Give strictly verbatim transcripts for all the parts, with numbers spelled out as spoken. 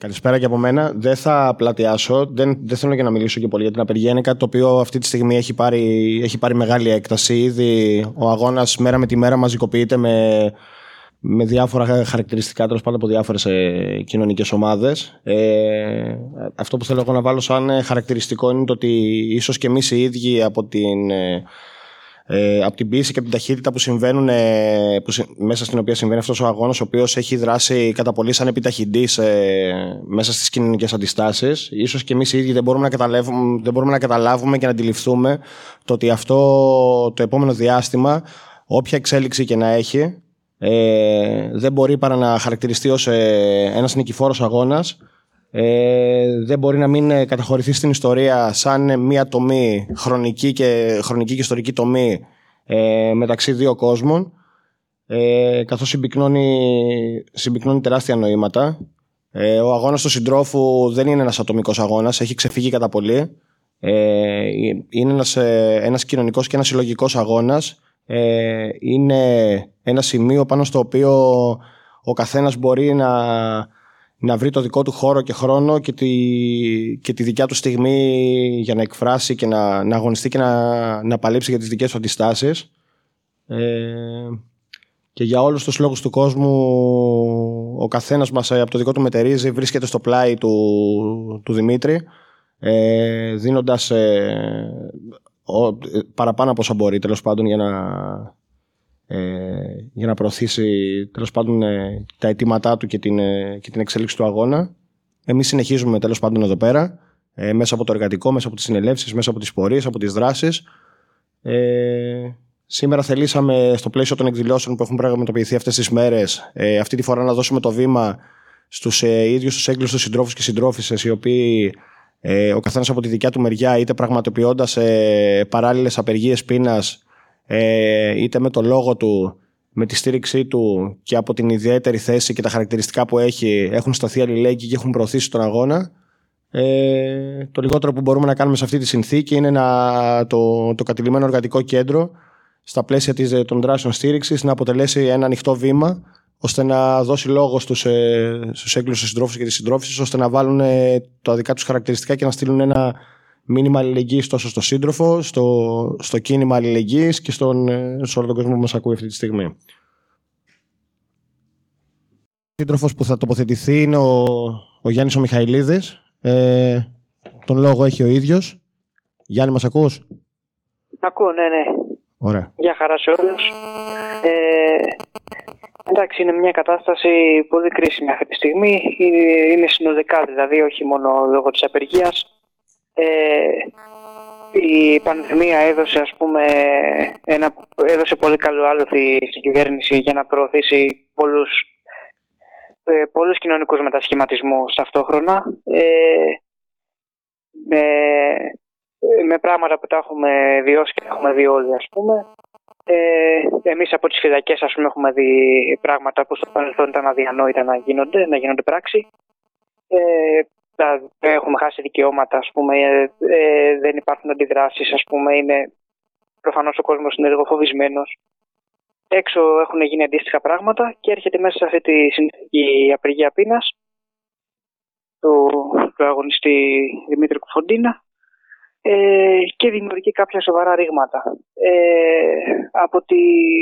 Καλησπέρα και από μένα. Δεν θα πλατιάσω, δεν, δεν θέλω και να μιλήσω και πολύ για την απεργία. Είναι κάτι το οποίο αυτή τη στιγμή έχει πάρει, έχει πάρει μεγάλη έκταση. Ήδη ο αγώνας μέρα με τη μέρα μαζικοποιείται με, με διάφορα χαρακτηριστικά, τέλος πάντων από διάφορες ε, κοινωνικές ομάδες. Ε, αυτό που θέλω εγώ να βάλω σαν χαρακτηριστικό είναι το ότι ίσως και εμείς οι ίδιοι από την. Ε, Ε, από την πίεση και από την ταχύτητα που συμβαίνουν, ε, που, μέσα στην οποία συμβαίνει αυτός ο αγώνας, ο οποίος έχει δράσει κατά πολύ σαν επιταχυντής ε, μέσα στις κοινωνικές αντιστάσεις. Ίσως και εμείς οι ίδιοι δεν μπορούμε να καταλάβουμε, δεν μπορούμε να καταλάβουμε και να αντιληφθούμε το ότι αυτό το επόμενο διάστημα, όποια εξέλιξη και να έχει, ε, δεν μπορεί παρά να χαρακτηριστεί ως ε, ένας νικηφόρος αγώνας. Ε, δεν μπορεί να μην καταχωρηθεί στην ιστορία σαν μια τομή χρονική και, χρονική και ιστορική τομή ε, μεταξύ δύο κόσμων, ε, καθώς συμπυκνώνει, συμπυκνώνει τεράστια νοήματα. Ε, ο αγώνας του συντρόφου δεν είναι ένας ατομικός αγώνας, έχει ξεφύγει κατά πολύ. Ε, είναι ένας, ένας κοινωνικός και ένας συλλογικός αγώνας. Ε, είναι ένα σημείο πάνω στο οποίο ο καθένας μπορεί να να βρει το δικό του χώρο και χρόνο και τη, και τη δικιά του στιγμή για να εκφράσει και να, να αγωνιστεί και να, να παλέψει για τις δικές του αντιστάσεις. Ε, και για όλους τους λόγους του κόσμου ο καθένας μας από το δικό του μετερίζει βρίσκεται στο πλάι του, του Δημήτρη, ε, δίνοντας ε, ο, παραπάνω από όσα μπορεί, τέλος πάντων, για να... Ε, για να προωθήσει τέλος πάντων ε, τα αιτήματά του και την, ε, και την εξέλιξη του αγώνα. Εμείς συνεχίζουμε τέλος πάντων εδώ πέρα, ε, μέσα από το εργατικό, μέσα από τις συνελεύσεις, μέσα από τις πορείες, από τις δράσεις. Ε, σήμερα θελήσαμε στο πλαίσιο των εκδηλώσεων που έχουν πραγματοποιηθεί αυτές τις μέρες, ε, αυτή τη φορά να δώσουμε το βήμα στους ε, ίδιους τους έγκλειστους συντρόφους και συντρόφισσες, οι οποίοι ε, ο καθένας από τη δικιά του μεριά, είτε πραγματοποιώντας ε, παράλληλες απεργίες πείνας, Ε, είτε με το λόγο του, με τη στήριξή του και από την ιδιαίτερη θέση και τα χαρακτηριστικά που έχει, έχουν σταθεί αλληλέγγυοι και έχουν προωθήσει τον αγώνα. Ε, το λιγότερο που μπορούμε να κάνουμε σε αυτή τη συνθήκη είναι να, το, το κατηλημμένο εργατικό κέντρο στα πλαίσια της, των δράσεων στήριξης να αποτελέσει ένα ανοιχτό βήμα, ώστε να δώσει λόγο στους, ε, στους έγκλειστους συντρόφους και τις συντρόφισσες, ώστε να βάλουν ε, τα δικά τους χαρακτηριστικά και να στείλουν ένα μήνυμα αλληλεγγύης τόσο στο σύντροφο, στο, στο κίνημα αλληλεγγύης και στον, σε όλο τον κόσμο που μας ακούει αυτή τη στιγμή. Ο σύντροφος που θα τοποθετηθεί είναι ο, ο Γιάννης ο Μιχαηλίδης. Ε, τον λόγο έχει ο ίδιος. Γιάννη, μας ακούς? Ακούω, ναι, ναι. Ωραία. Γεια χαρά σε όλους. Ε, εντάξει, είναι μια κατάσταση πολύ κρίσιμη αυτή τη στιγμή. Είναι συνοδικά, δηλαδή, όχι μόνο λόγω της απεργίας. Ε, η πανδημία έδωσε, ας πούμε, ένα, έδωσε πολύ καλό άλοθη στην κυβέρνηση για να προωθήσει πολλούς, ε, πολλούς κοινωνικούς μετασχηματισμούς ταυτόχρονα, ε, με, με πράγματα που τα έχουμε βιώσει και έχουμε δει όλοι, ας πούμε. Ε, εμείς από τις φυλακές, ας πούμε, έχουμε δει πράγματα που στο παρελθόν ήταν αδιανόητα να γίνονται, να γίνονται πράξη. Ε, Έχουμε χάσει δικαιώματα, ας πούμε, ε, δεν υπάρχουν αντιδράσεις, ας πούμε, είναι προφανώς ο κόσμος είναι λίγο φοβισμένος. Έξω έχουν γίνει αντίστοιχα πράγματα και έρχεται μέσα σε αυτή τη συνθήκη η απεργία πείνας του, του αγωνιστή Δημήτρη Κουφοντίνα ε, και δημιουργεί κάποια σοβαρά ρήγματα. Ε, από, τη,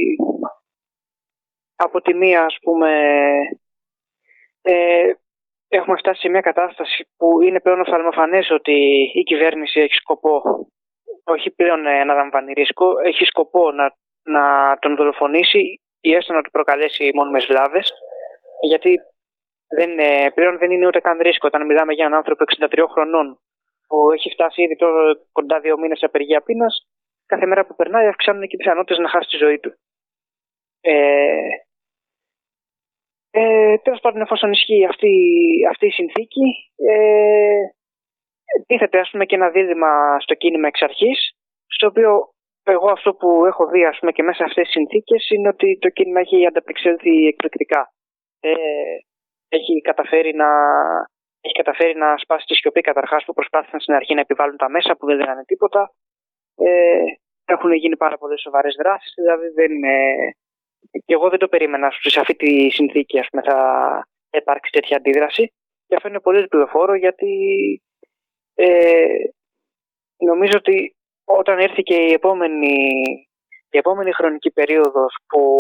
από τη μία, ας πούμε, ε, έχουμε φτάσει σε μια κατάσταση που είναι πλέον οφθαλμοφανές ότι η κυβέρνηση έχει σκοπό, όχι πλέον να λαμβάνει ρίσκο, έχει σκοπό να, να τον δολοφονήσει ή έστω να του προκαλέσει μόνιμες βλάβες, γιατί δεν, πλέον δεν είναι ούτε καν ρίσκο. Όταν μιλάμε για έναν άνθρωπο εξήντα τριών χρονών που έχει φτάσει ήδη τώρα κοντά δύο μήνες σε απεργία πείνας, κάθε μέρα που περνάει αυξάνουν και οι πιθανότητες να χάσει τη ζωή του. Ε, Ε, τέλος πάντων, εφόσον ισχύει αυτή, αυτή η συνθήκη, ε, τίθεται, ας πούμε, και ένα δίλημμα στο κίνημα εξ αρχής, στο οποίο εγώ αυτό που έχω δει, ας πούμε, και μέσα σε αυτές τις συνθήκες είναι ότι το κίνημα έχει ανταπεξέλθει εκπληκτικά. Ε, έχει, καταφέρει να, έχει καταφέρει να σπάσει τη σιωπή, καταρχάς, που προσπάθησαν στην αρχή να επιβάλλουν τα μέσα που δεν λέγανε τίποτα. Ε, έχουν γίνει πάρα πολλές σοβαρές δράσεις, δηλαδή δεν είναι... Και εγώ δεν το περίμενα σε αυτή τη συνθήκη, ας πούμε, θα υπάρξει τέτοια αντίδραση. Και αυτό είναι πολύ ελπιδοφόρο, γιατί ε, νομίζω ότι όταν έρθει και η επόμενη, η επόμενη χρονική περίοδος που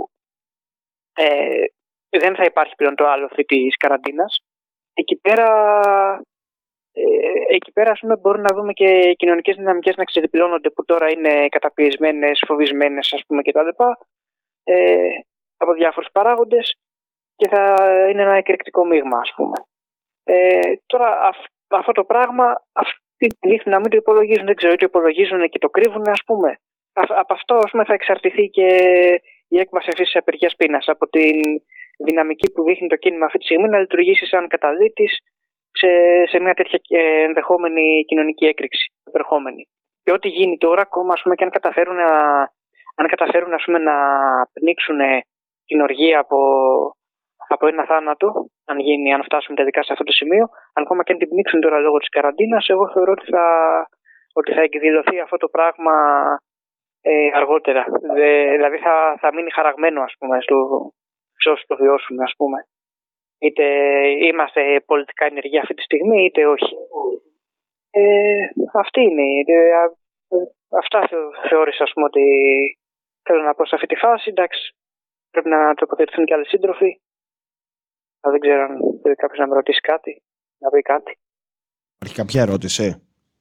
ε, δεν θα υπάρχει πλέον το άλλο της καραντίνας, εκεί πέρα, ε, εκεί πέρα ας πούμε, μπορούμε να δούμε και κοινωνικές δυναμικές να ξεδιπλώνονται, που τώρα είναι καταπιεσμένες, φοβισμένες, ας πούμε, κτλ. Ε, από διάφορους παράγοντες, και θα είναι ένα εκρηκτικό μείγμα, ας πούμε. Ε, τώρα αυ, αυτό το πράγμα αυτή δείχνει να μην το υπολογίζουν, δεν ξέρω, ή το υπολογίζουν και το κρύβουν, ας πούμε. Α, από αυτό, ας πούμε, θα εξαρτηθεί και η έκβαση αυτής της απεργίας πείνας, από την δυναμική που δείχνει το κίνημα αυτή τη στιγμή να λειτουργήσει σαν καταλύτης σε, σε μια τέτοια ενδεχόμενη κοινωνική έκρηξη επερχόμενη. Και ό,τι γίνει τώρα, ακόμα, ας πούμε, και αν καταφέρουν να, αν καταφέρουν, ας πούμε, να πνίξουν την οργή από, από ένα θάνατο, αν, γίνει, αν φτάσουμε τελικά σε αυτό το σημείο, αν ακόμα και αν την πνίξουν τώρα λόγω της καραντίνας, εγώ θεωρώ ότι θα, ότι θα εκδηλωθεί αυτό το πράγμα ε, αργότερα. Δε, δηλαδή θα, θα μείνει χαραγμένο, ας πούμε, στο, σε όσους το βιώσουμε, ας πούμε. Είτε είμαστε πολιτικά ενεργοί αυτή τη στιγμή, είτε όχι. Ε, αυτή είναι. Ε, αυτά θεώρησα, ας πούμε, ότι θέλω να πω σε αυτή τη φάση. Εντάξει, πρέπει να τοποθετηθούν και άλλοι σύντροφοι. Δεν ξέρω αν θέλει κάποιος να με ρωτήσει κάτι, να πει κάτι. Υπάρχει κάποια ερώτηση?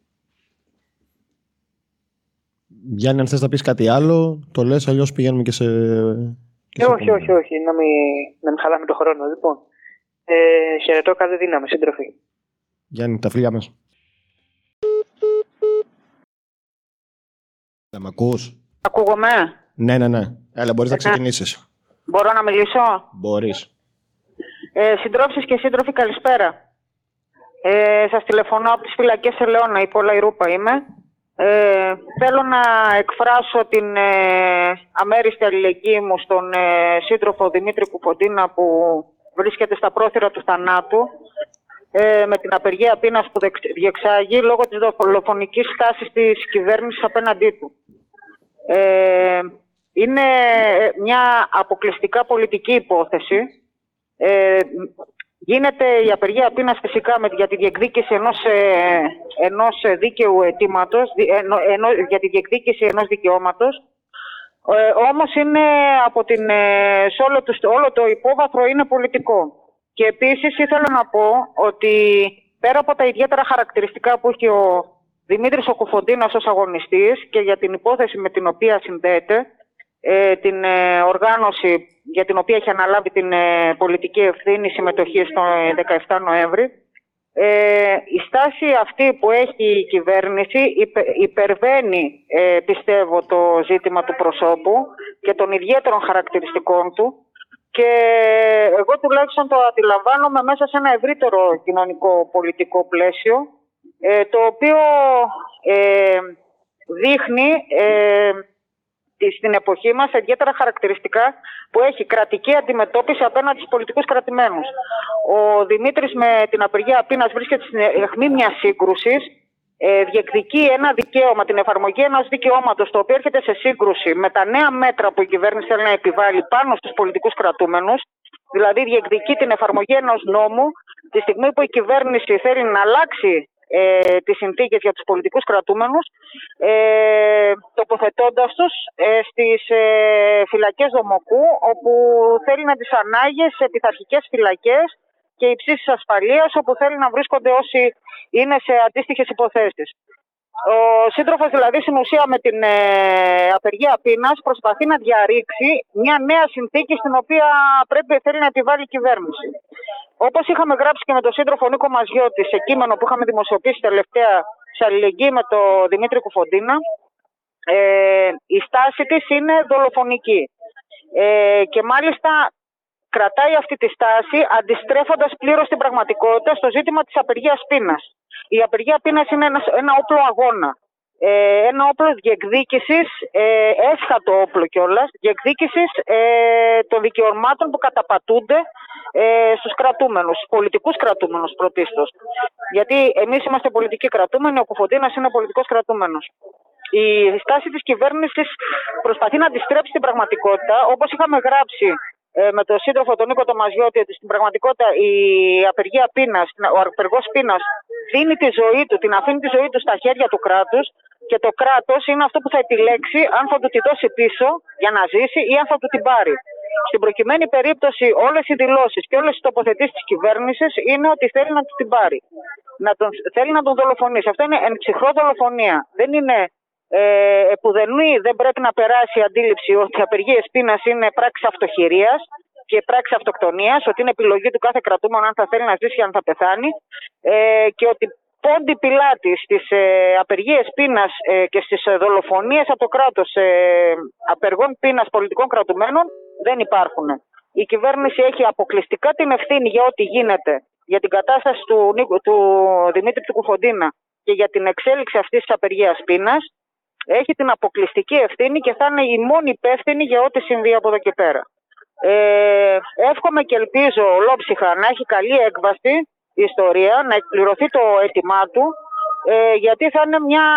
Γιάννη, αν θες να πεις κάτι άλλο, το λες, αλλιώς πηγαίνουμε και σε... Και ε, σε όχι, όχι, όχι, να μην, να μην χαλάμε το χρόνο. Λοιπόν, ε, χαιρετώ, καλή δύναμη, σύντροφοι. Γιάννη, τα φίλια μας. Θα μ' ακούς? Ακούγομαι? Ναι, ναι, ναι. Έλα, μπορείς να ξεκινήσεις. Μπορώ να μιλήσω? Μπορείς. Ε, συντρόφισσες και σύντροφοι, καλησπέρα. Ε, σας τηλεφωνώ από τις φυλακές Ελαιώνα, η Πόλα Ιρούπα είμαι. Ε, θέλω να εκφράσω την ε, αμέριστη αλληλεγγύη μου στον ε, σύντροφο Δημήτρη Κουφοντίνα, που βρίσκεται στα πρόθυρα του θανάτου ε, με την απεργία πείνας που διεξάγει λόγω της δολοφονικής στάσης της κυβέρνησης απέναντί του. Ε, είναι μια αποκλειστικά πολιτική υπόθεση. Ε, γίνεται η απεργία πείνας φυσικά με, για τη διεκδίκηση ενός, ε, ενός δίκαιου αιτήματος, ενό, ενό, για τη διεκδίκηση ενός δικαιώματος. Ε, όμως είναι από την, ε, σε όλο, το, όλο το υπόβαθρο είναι πολιτικό. Και επίσης ήθελα να πω ότι πέρα από τα ιδιαίτερα χαρακτηριστικά που έχει ο Δημήτρης ο Κουφοντίνας ως αγωνιστής και για την υπόθεση με την οποία συνδέεται, ε, την ε, οργάνωση για την οποία έχει αναλάβει την ε, πολιτική ευθύνη συμμετοχή στο δεκαεφτά Νοέμβρη, ε, η στάση αυτή που έχει η κυβέρνηση υπε, υπερβαίνει, ε, πιστεύω, το ζήτημα του προσώπου και των ιδιαίτερων χαρακτηριστικών του, και εγώ τουλάχιστον το αντιλαμβάνομαι μέσα σε ένα ευρύτερο κοινωνικό πολιτικό πλαίσιο, ε, το οποίο ε, δείχνει ε, στην εποχή μας ιδιαίτερα χαρακτηριστικά που έχει κρατική αντιμετώπιση απέναντι στους πολιτικούς κρατημένους. Ο Δημήτρης με την απεργία πείνας βρίσκεται στην αιχμή μιας σύγκρουσης, ε, διεκδικεί ένα δικαίωμα, την εφαρμογή ενός δικαιώματος, το οποίο έρχεται σε σύγκρουση με τα νέα μέτρα που η κυβέρνηση θέλει να επιβάλλει πάνω στους πολιτικούς κρατούμενους, δηλαδή διεκδικεί την εφαρμογή ενός νόμου τη στιγμή που η κυβέρνηση θέλει να αλλάξει Ε, τις συνθήκες για τους πολιτικούς κρατούμενους, ε, τοποθετώντας τους ε, στις ε, φυλακές Δομοκού, όπου θέλει να τις ανάγει σε πειθαρχικές φυλακές και υψής ασφαλείας, όπου θέλει να βρίσκονται όσοι είναι σε αντίστοιχες υποθέσεις. Ο σύντροφος δηλαδή στην ουσία με την ε, απεργία πείνας προσπαθεί να διαρρήξει μια νέα συνθήκη στην οποία πρέπει θέλει να επιβάλλει η κυβέρνηση. Όπως είχαμε γράψει και με τον σύντροφο Νίκο Μαζιώτη σε κείμενο που είχαμε δημοσιοποιήσει τελευταία σε αλληλεγγύη με τον Δημήτρη Κουφοντίνα, ε, η στάση της είναι δολοφονική. Ε, και μάλιστα κρατάει αυτή τη στάση αντιστρέφοντας πλήρως την πραγματικότητα στο ζήτημα της απεργίας πείνας. Η απεργία πείνας είναι ένα, ένα όπλο αγώνα. Ε, ένα όπλο διεκδίκησης, ε, έσχατο όπλο κιόλας, διεκδίκησης ε, των δικαιωμάτων που καταπατούνται ε, στους κρατούμενους, στους πολιτικούς κρατούμενους πρωτίστως. Γιατί εμείς είμαστε πολιτικοί κρατούμενοι, ο Κουφοντίνας είναι πολιτικός κρατούμενος. Η στάση της κυβέρνησης προσπαθεί να αντιστρέψει την πραγματικότητα, όπως είχαμε γράψει ε, με τον σύντροφο τον Νίκο Τομαζιώτη ότι στην πραγματικότητα η απεργία πείνας, ο απεργός πείνας δίνει τη ζωή του, την αφήνει τη ζωή του στα χέρια του κράτους και το κράτος είναι αυτό που θα επιλέξει αν θα του τη δώσει πίσω για να ζήσει ή αν θα του την πάρει. Στην προκειμένη περίπτωση όλες οι δηλώσεις και όλες οι τοποθετήσεις της κυβέρνησης είναι ότι θέλει να του την πάρει. Να τον, θέλει να τον δολοφονήσει. Αυτό είναι εν ψυχρό δολοφονία. Δεν είναι ε, επουδενή, δεν πρέπει να περάσει η αντίληψη ότι οι απεργίες πείνας είναι πράξη αυτοχειρίας και πράξη αυτοκτονίας, ότι είναι επιλογή του κάθε κρατούμενου αν θα θέλει να ζήσει ή αν θα πεθάνει ε, και ότι πόντι πιλάτη στις ε, απεργίες πείνας ε, και στις ε, δολοφονίες από το κράτος ε, απεργών πείνας πολιτικών κρατουμένων δεν υπάρχουν. Η κυβέρνηση έχει αποκλειστικά την ευθύνη για ό,τι γίνεται, για την κατάσταση του, του Δημήτρη του Κουφοντίνα και για την εξέλιξη αυτής της απεργίας πείνας. Έχει την αποκλειστική ευθύνη και θα είναι η μόνη υπεύθυνη για ό,τι συμβεί από εδώ και πέρα. Ε, εύχομαι και ελπίζω ολόψυχα να έχει καλή έκβαση η ιστορία, να εκπληρωθεί το αίτημά του, ε, γιατί θα είναι, μια,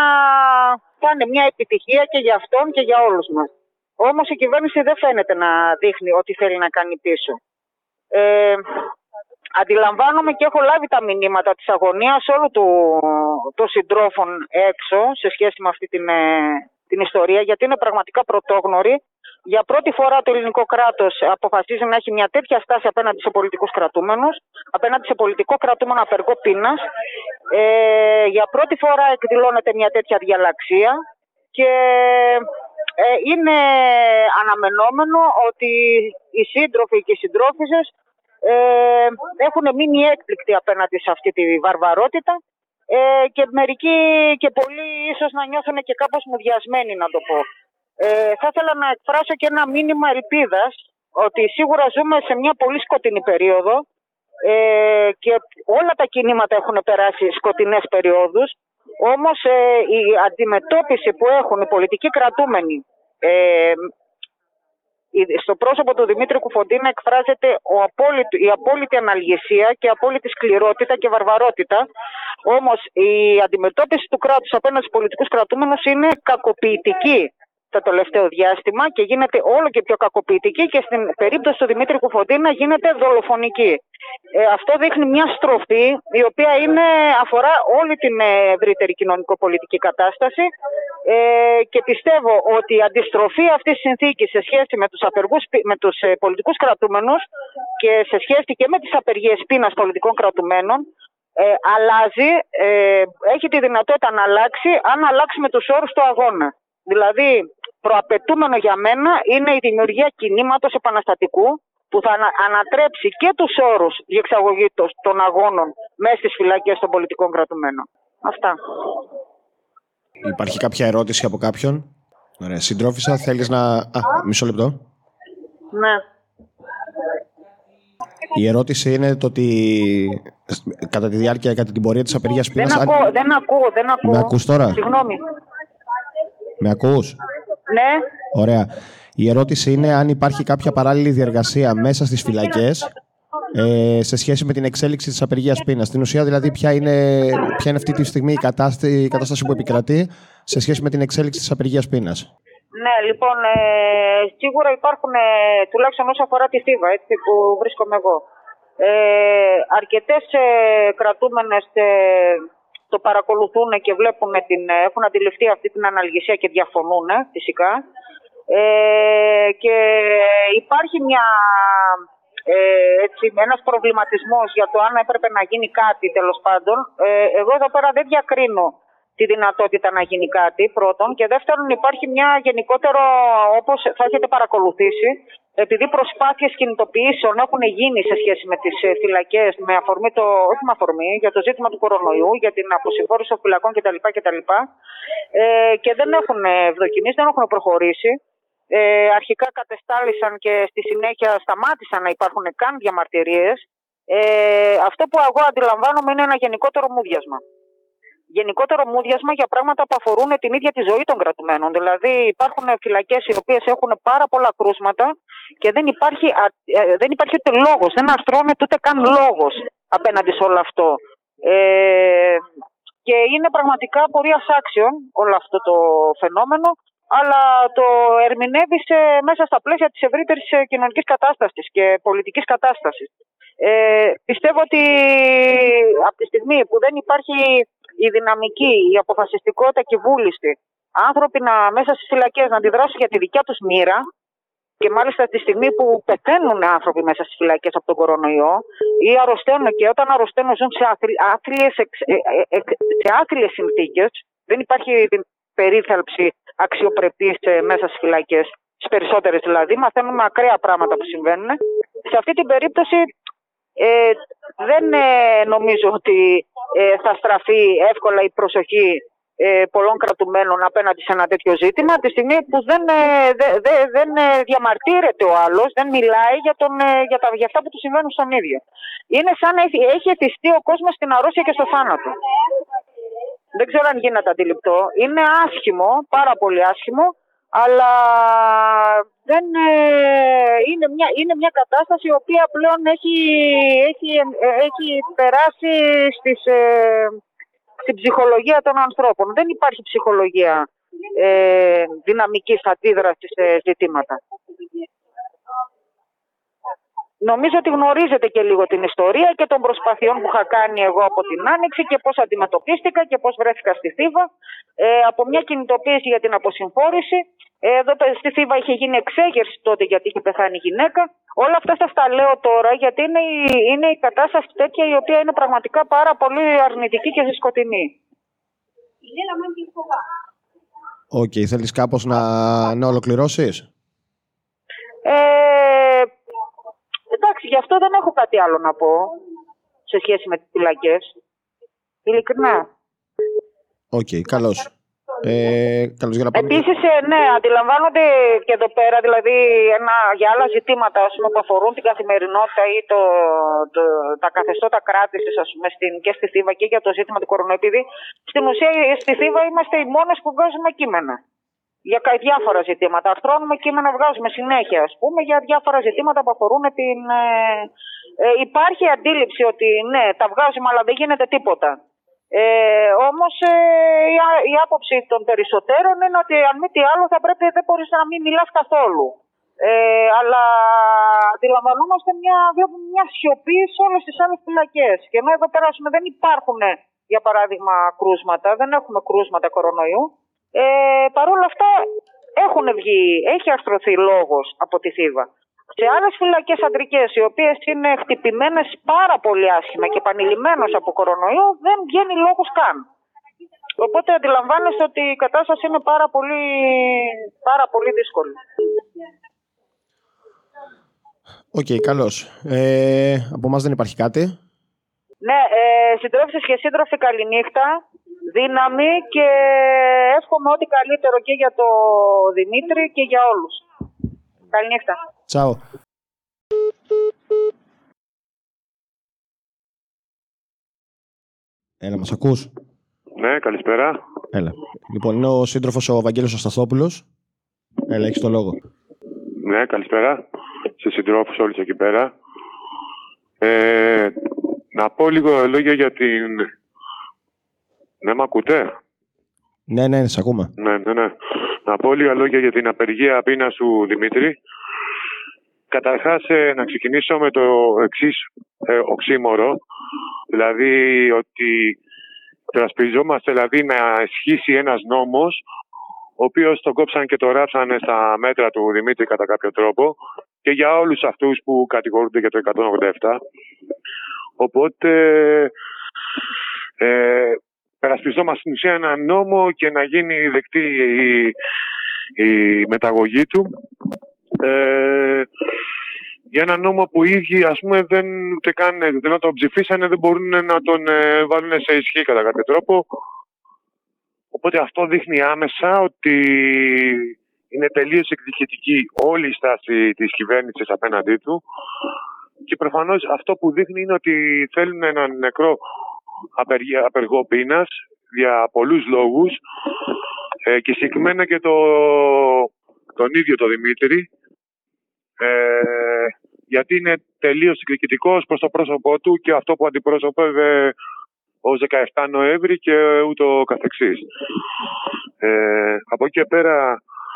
θα είναι μια επιτυχία και για αυτόν και για όλους μας. Όμως η κυβέρνηση δεν φαίνεται να δείχνει ότι θέλει να κάνει πίσω. Ε, αντιλαμβάνομαι και έχω λάβει τα μηνύματα της αγωνίας όλων των συντρόφων έξω σε σχέση με αυτή την, την ιστορία, γιατί είναι πραγματικά πρωτόγνωρη. Για πρώτη φορά το ελληνικό κράτος αποφασίζει να έχει μια τέτοια στάση απέναντι σε πολιτικούς κρατούμενους, απέναντι σε πολιτικό κρατούμενο απεργό πείνας. Ε, για πρώτη φορά εκδηλώνεται μια τέτοια διαλαξία και ε, είναι αναμενόμενο ότι οι σύντροφοι και οι συντρόφισσες ε, έχουν μείνει έκπληκτοι απέναντι σε αυτή τη βαρβαρότητα ε, και μερικοί και πολλοί ίσως να νιώθουν και κάπως μουδιασμένοι, να το πω. Ε, θα ήθελα να εκφράσω και ένα μήνυμα ελπίδας ότι σίγουρα ζούμε σε μια πολύ σκοτεινή περίοδο ε, και όλα τα κινήματα έχουν περάσει σκοτεινές περιόδους, όμως ε, η αντιμετώπιση που έχουν οι πολιτικοί κρατούμενοι ε, στο πρόσωπο του Δημήτρη Κουφοντίνα εκφράζεται ο απόλυτη, η απόλυτη αναλγησία και η απόλυτη σκληρότητα και βαρβαρότητα. Όμως η αντιμετώπιση του κράτους απέναντι στους πολιτικούς κρατούμενους είναι κακοποιητική το τελευταίο διάστημα και γίνεται όλο και πιο κακοποιητική και στην περίπτωση του Δημήτρη Κουφοντίνα γίνεται δολοφονική. Ε, αυτό δείχνει μια στροφή η οποία είναι, αφορά όλη την ευρύτερη κοινωνικο-πολιτική κατάσταση ε, και πιστεύω ότι η αντιστροφή αυτής της συνθήκης σε σχέση με τους, απεργούς, με τους ε, πολιτικούς κρατούμενους και σε σχέση και με τις απεργίες πείνας πολιτικών κρατουμένων ε, αλλάζει, ε, έχει τη δυνατότητα να αλλάξει αν αλλάξει με τους όρους του αγώνα. Δηλαδή, προαπαιτούμενο για μένα είναι η δημιουργία κινήματος επαναστατικού που θα ανατρέψει και τους όρους διεξαγωγή των αγώνων μέσα στις φυλακές των πολιτικών κρατουμένων. Αυτά. Υπάρχει κάποια ερώτηση από κάποιον? Ωραία. Συντρόφισσα, θέλεις να... Α, μισό λεπτό. Ναι. Η ερώτηση είναι το ότι κατά τη διάρκεια, κατά την πορεία της απεργίας πείνας... Δεν ακούω, αν... δεν ακούω, δεν ακούω. Με ακούς τώρα? Συγγνώμη. Με ακούς? Ναι. Ωραία. Η ερώτηση είναι αν υπάρχει κάποια παράλληλη διεργασία μέσα στις φυλακές ε, σε σχέση με την εξέλιξη της απεργίας πείνας. Στην ουσία δηλαδή ποια είναι, ποια είναι αυτή τη στιγμή η κατάσταση, η κατάσταση που επικρατεί σε σχέση με την εξέλιξη της απεργίας πείνας. Ναι, λοιπόν, ε, σίγουρα υπάρχουν, ε, τουλάχιστον όσο αφορά τη Θήβα, έτσι, που βρίσκομαι εγώ, ε, αρκετές ε, κρατούμενες ε, το παρακολουθούν και βλέπουν την, έχουν αντιληφθεί αυτή την αναλγησία και διαφωνούν φυσικά. Ε, και υπάρχει μια, ε, έτσι, ένας προβληματισμός για το αν έπρεπε να γίνει κάτι τέλος πάντων. Ε, εγώ εδώ πέρα δεν διακρίνω τη δυνατότητα να γίνει κάτι πρώτον και δεύτερον υπάρχει μια γενικότερο, όπως θα έχετε παρακολουθήσει, επειδή προσπάθειες κινητοποιήσεων έχουν γίνει σε σχέση με τις φυλακές, με αφορμή το, όχι με αφορμή, για το ζήτημα του κορονοϊού, για την αποσυμφόρηση των φυλακών κτλ. κτλ. Ε, και δεν έχουν ευδοκιμήσει, δεν έχουν προχωρήσει. Ε, αρχικά κατεστάλησαν και στη συνέχεια σταμάτησαν να υπάρχουν καν διαμαρτυρίες. Ε, αυτό που εγώ αντιλαμβάνομαι είναι ένα γενικότερο μούδιασμα. Γενικότερο μούδιασμα για πράγματα που αφορούν την ίδια τη ζωή των κρατουμένων. Δηλαδή υπάρχουν φυλακές οι οποίες έχουν πάρα πολλά κρούσματα και δεν υπάρχει, δεν υπάρχει ούτε λόγος, δεν αστρώνεται ούτε καν λόγος απέναντι σε όλο αυτό. Ε, και είναι πραγματικά πορείας άξιων όλο αυτό το φαινόμενο αλλά το ερμηνεύεις μέσα στα πλαίσια της ευρύτερης κοινωνικής κατάστασης και πολιτικής κατάστασης. Ε, πιστεύω ότι από τη στιγμή που δεν υπάρχει η δυναμική, η αποφασιστικότητα και η βούληση άνθρωποι να, μέσα στις φυλακές να αντιδράσουν για τη δικιά τους μοίρα, και μάλιστα τη στιγμή που πεθαίνουν άνθρωποι μέσα στις φυλακές από τον κορονοϊό ή αρρωσταίνουν, και όταν αρρωσταίνουν ζουν σε άθλιες, σε άθλιες συνθήκες, δεν υπάρχει περίθαλψη αξιοπρεπής μέσα στις φυλακές, στις περισσότερες δηλαδή, μαθαίνουμε ακραία πράγματα που συμβαίνουν. Σε αυτή την περίπτωση ε, δεν ε, νομίζω ότι ε, θα στραφεί εύκολα η προσοχή ε, πολλών κρατουμένων απέναντι σε ένα τέτοιο ζήτημα, τη στιγμή που δεν, ε, δε, δε, δεν ε, διαμαρτύρεται ο άλλος, δεν μιλάει για, τον, ε, για, τα, για αυτά που του συμβαίνουν στον ίδιο. Είναι σαν να έχει, έχει εθιστεί ο κόσμος στην αρρώστια και στο θάνατο. Δεν ξέρω αν γίνεται αντιληπτό. Είναι άσχημο, πάρα πολύ άσχημο, αλλά δεν, ε, είναι, μια, είναι μια κατάσταση η οποία πλέον έχει, έχει, έχει περάσει στις, ε, στην ψυχολογία των ανθρώπων. Δεν υπάρχει ψυχολογία ε, δυναμικής αντίδρασης σε ζητήματα. Νομίζω ότι γνωρίζετε και λίγο την ιστορία και των προσπαθειών που είχα κάνει εγώ από την Άνοιξη και πώς αντιμετωπίστηκα και πώς βρέθηκα στη Θήβα. Ε, από μια κινητοποίηση για την αποσυμφόρηση. Ε, εδώ στη Θήβα είχε γίνει εξέγερση τότε γιατί είχε πεθάνει η γυναίκα. Όλα αυτά σας τα λέω τώρα γιατί είναι η, είναι η κατάσταση τέτοια η οποία είναι πραγματικά πάρα πολύ αρνητική και σκοτεινή. Οκ, okay, θέλεις κάπως να, να ολοκληρώσεις? Ε, εντάξει, γι' αυτό δεν έχω κάτι άλλο να πω σε σχέση με τις φυλακές. Ειλικρινά. Οκ, okay, καλώς. Ε, καλώς για να πάμε. Επίσης, ναι, αντιλαμβάνονται και εδώ πέρα, δηλαδή ένα, για άλλα ζητήματα ας πούμε, που αφορούν την καθημερινότητα ή το, το, τα καθεστώτα κράτησης ας πούμε, στην, και στη Θήβα και για το ζήτημα του κορονοϊού. Επειδή στην ουσία στη Θήβα είμαστε οι μόνες που βγάζουμε κείμενα. Για διάφορα ζητήματα. Αρθρώνουμε κείμενα, βγάζουμε συνέχεια, ας πούμε, για διάφορα ζητήματα που αφορούν την. Ε, ε, υπάρχει αντίληψη ότι ναι, τα βγάζουμε, αλλά δεν γίνεται τίποτα. Ε, όμως ε, η, η άποψη των περισσότερων είναι ότι αν μη τι άλλο θα πρέπει δεν μπορείς να μην μιλάς καθόλου. Ε, αλλά αντιλαμβανόμαστε μια, μια σιωπή σε όλες τις άλλες φυλακές. Και ενώ εδώ πέρα πούμε, δεν υπάρχουν, για παράδειγμα, κρούσματα, δεν έχουμε κρούσματα κορονοϊού. Ε, Παρ' όλα αυτά έχουν βγει, έχει αρθρωθεί λόγος από τη Θήβα. Σε άλλες φυλακές αντρικές, οι οποίες είναι χτυπημένες πάρα πολύ άσχημα και επανειλημμένως από κορονοϊό, δεν βγαίνει λόγος καν. Οπότε αντιλαμβάνεστε ότι η κατάσταση είναι πάρα πολύ, πάρα πολύ δύσκολη. Οκ, okay, καλώς. Ε, από εμάς δεν υπάρχει κάτι. Ναι, ε, συντρόφισσες και σύντροφοι, καληνύχτα. Δύναμη και εύχομαι ό,τι καλύτερο και για το Δημήτρη και για όλους. Καληνύχτα. Τσάου. Έλα, μας ακούς? Ναι, καλησπέρα. Έλα. Λοιπόν, είναι ο σύντροφος ο Βαγγέλης ο Σταθόπουλος. Έλα, έχεις το λόγο. Ναι, καλησπέρα. Σε συντρόφους όλους εκεί πέρα. Ε, να πω λίγο λόγια για την... Ναι, μ' ακούτε? Ναι, ναι, σε ακούμε. Ναι, ναι, ναι. Να πω λίγα λόγια για την απεργία πείνας του Δημήτρη. Καταρχάς, ε, να ξεκινήσω με το εξής ε, οξύμορο. Δηλαδή, ότι περασπιζόμαστε δηλαδή, να ισχύσει ένας νόμος, ο οποίος τον κόψαν και το ράψανε στα μέτρα του Δημήτρη κατά κάποιο τρόπο και για όλους αυτούς που κατηγορούνται για το εκατόν ογδόντα επτά. Οπότε... Ε, περασπιζόμαστε στην ουσία ένα νόμο και να γίνει δεκτή η, η μεταγωγή του ε, για ένα νόμο που οι ίδιοι ας πούμε δεν, ούτε καν, δεν τον ψηφίσανε, δεν μπορούν να τον ε, βάλουν σε ισχύ κατά κάποιο τρόπο. Οπότε αυτό δείχνει άμεσα ότι είναι τελείως εκδιχετική όλη η στάση της κυβέρνησης απέναντί του και προφανώς αυτό που δείχνει είναι ότι θέλουν έναν νεκρό απεργό πείνας για πολλούς λόγους ε, και συγκεκριμένα και το, τον ίδιο το Δημήτρη ε, γιατί είναι τελείως εκδικητικός προς το πρόσωπό του και αυτό που αντιπρόσωπευε ως δεκαεφτά Νοέμβρη και ούτω καθεξής. Ε, από εκεί και πέρα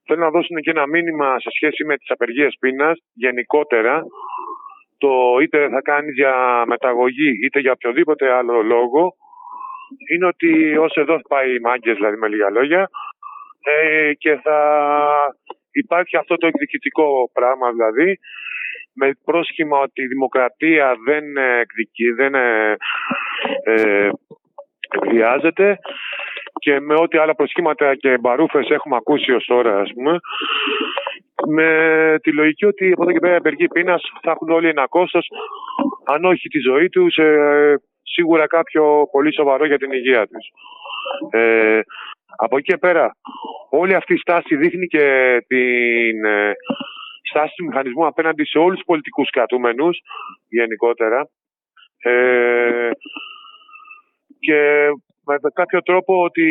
θέλουν να δώσουν και ένα μήνυμα σε σχέση με τις απεργίες πείνας γενικότερα. Το είτε θα κάνεις για μεταγωγή είτε για οποιοδήποτε άλλο λόγο, είναι ότι ως εδώ θα πάει οι μάγκες, δηλαδή με λίγα λόγια, ε, και θα υπάρχει αυτό το εκδικητικό πράγμα, δηλαδή με πρόσχημα ότι η δημοκρατία δεν εκδικεί, δεν ε, ε, εκβιάζεται, και με ό,τι άλλα προσχήματα και μπαρούφες έχουμε ακούσει ως τώρα, ας πούμε, με τη λογική ότι από εδώ και πέρα οι απεργοί πείνας θα έχουν όλοι ένα κόστος, αν όχι τη ζωή τους, ε, σίγουρα κάποιο πολύ σοβαρό για την υγεία τους. Ε, από εκεί και πέρα, όλη αυτή η στάση δείχνει και την ε, στάση του μηχανισμού απέναντι σε όλους τους πολιτικούς κρατούμενους γενικότερα, ε, και με κάποιο τρόπο ότι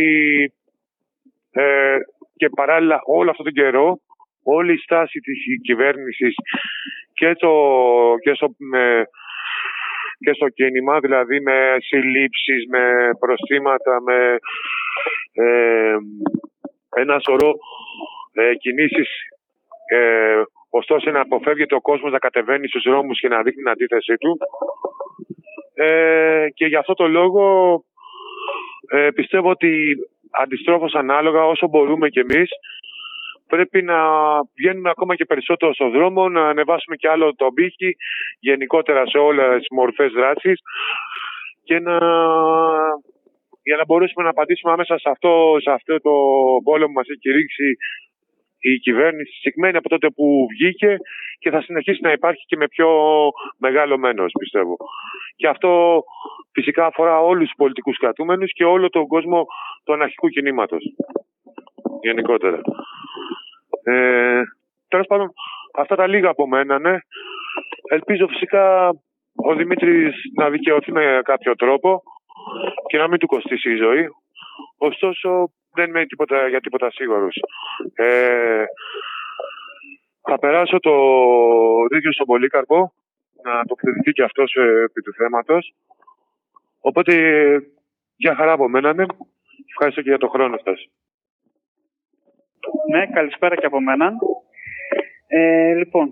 ε, και παράλληλα όλο αυτόν τον καιρό όλη η στάση της κυβέρνησης και, το, και, στο, με, και στο κίνημα, δηλαδή με συλλήψεις, με προστήματα, με ε, ένα σωρό ε, κινήσεις, ε, ωστόσο να αποφεύγεται ο κόσμος να κατεβαίνει στους δρόμους και να δείχνει την αντίθεσή του. Ε, και γι' αυτό το λόγο ε, πιστεύω ότι αντιστρόφως ανάλογα, όσο μπορούμε κι εμείς, πρέπει να βγαίνουμε ακόμα και περισσότερο στον δρόμο, να ανεβάσουμε κι άλλο τον πύχη γενικότερα σε όλες τις μορφές δράσης, και να, για να μπορέσουμε να απαντήσουμε άμεσα σε αυτό, σε αυτό το πόλεμο που μας έχει κηρύξει η κυβέρνηση συγκεκριμένη από τότε που βγήκε, και θα συνεχίσει να υπάρχει και με πιο μεγάλο μένος, πιστεύω. Και αυτό φυσικά αφορά όλους τους πολιτικούς κρατούμενους και όλο τον κόσμο του αναρχικού κινήματος γενικότερα. Ε, τέλος πάντων, αυτά τα λίγα από μένα, ναι. Ελπίζω φυσικά ο Δημήτρης να δικαιωθεί με κάποιο τρόπο και να μην του κοστίσει η ζωή. Ωστόσο, δεν είμαι τίποτα, για τίποτα σίγουρος. Ε, θα περάσω το δίκιο στον Πολύκαρπο να τοποθετηθεί και αυτός επί του θέματος. Οπότε, για χαρά από μένα, ναι. Ευχαριστώ και για το χρόνο σας. Ναι, καλησπέρα και από μένα. Ε, λοιπόν,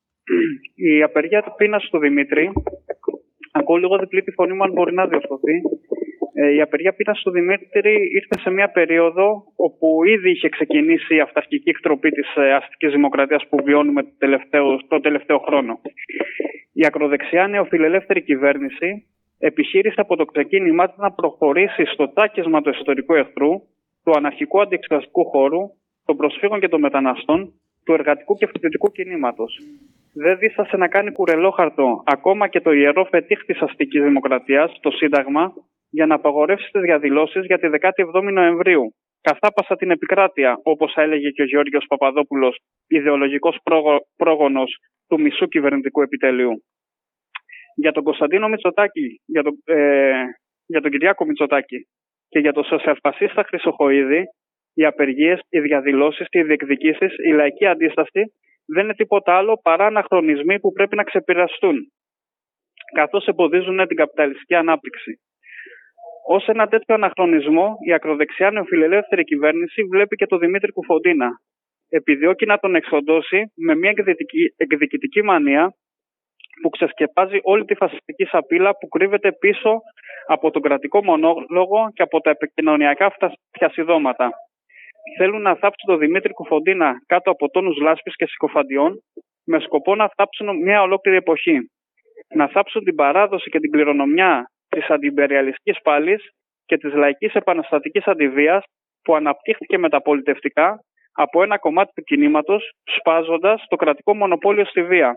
η απεργία του πείνας του Δημήτρη, ακούω λίγο διπλή τη φωνή μου αν μπορεί να διορθωθεί. Ε, η απεργία πείνας του Δημήτρη ήρθε σε μια περίοδο όπου ήδη είχε ξεκινήσει η αυταρχική εκτροπή της αστικής δημοκρατίας που βιώνουμε το τελευταίο, το τελευταίο χρόνο. Η ακροδεξιά νεοφιλελεύθερη κυβέρνηση επιχείρησε από το ξεκίνημά της να προχωρήσει στο τάκισμα του εσωτερικού εχθρού, του αναρχικού αντιεξεταστικού χώρου, των προσφύγων και των μεταναστών, του εργατικού και φοιτητικού κινήματος. Δεν δίστασε να κάνει κουρελόχαρτο ακόμα και το ιερό φετίχ της αστικής δημοκρατίας, το Σύνταγμα, για να απαγορεύσει τις διαδηλώσεις για τη δεκάτη εβδόμη Νοεμβρίου. Καθάπασα την επικράτεια, όπως έλεγε και ο Γεώργιος Παπαδόπουλος, ιδεολογικός πρόγο, πρόγονος του μισού κυβερνητικού επιτελείου. Για τον Κωνσταντίνο Μητσοτάκη, για τον, ε, για τον Κυριάκο Μητσοτάκη και για τον σοσιαλφασίστα Χρυσοχοΐδη, οι απεργίες, οι διαδηλώσεις, οι διεκδικήσεις, η λαϊκή αντίσταση δεν είναι τίποτα άλλο παρά αναχρονισμοί που πρέπει να ξεπεραστούν, καθώς εμποδίζουν την καπιταλιστική ανάπτυξη. Ως ένα τέτοιο αναχρονισμό, η ακροδεξιά νεοφιλελεύθερη κυβέρνηση βλέπει και τον Δημήτρη Κουφοντίνα. Επιδιώκει να τον εξοντώσει με μια εκδικητική, εκδικητική μανία που ξεσκεπάζει όλη τη φασιστική σαπίλα που κρύβεται πίσω από τον κρατικό μονόλογο και από τα επικοινωνιακά φτιασιδώματα. Θέλουν να θάψουν τον Δημήτρη Κουφοντίνα κάτω από τόνους λάσπης και συκοφαντιών με σκοπό να θάψουν μια ολόκληρη εποχή. Να θάψουν την παράδοση και την κληρονομιά της αντιυμπεριαλιστικής πάλης και της λαϊκής επαναστατικής αντιβίας που αναπτύχθηκε μεταπολιτευτικά από ένα κομμάτι του κινήματος, σπάζοντας το κρατικό μονοπόλιο στη βία.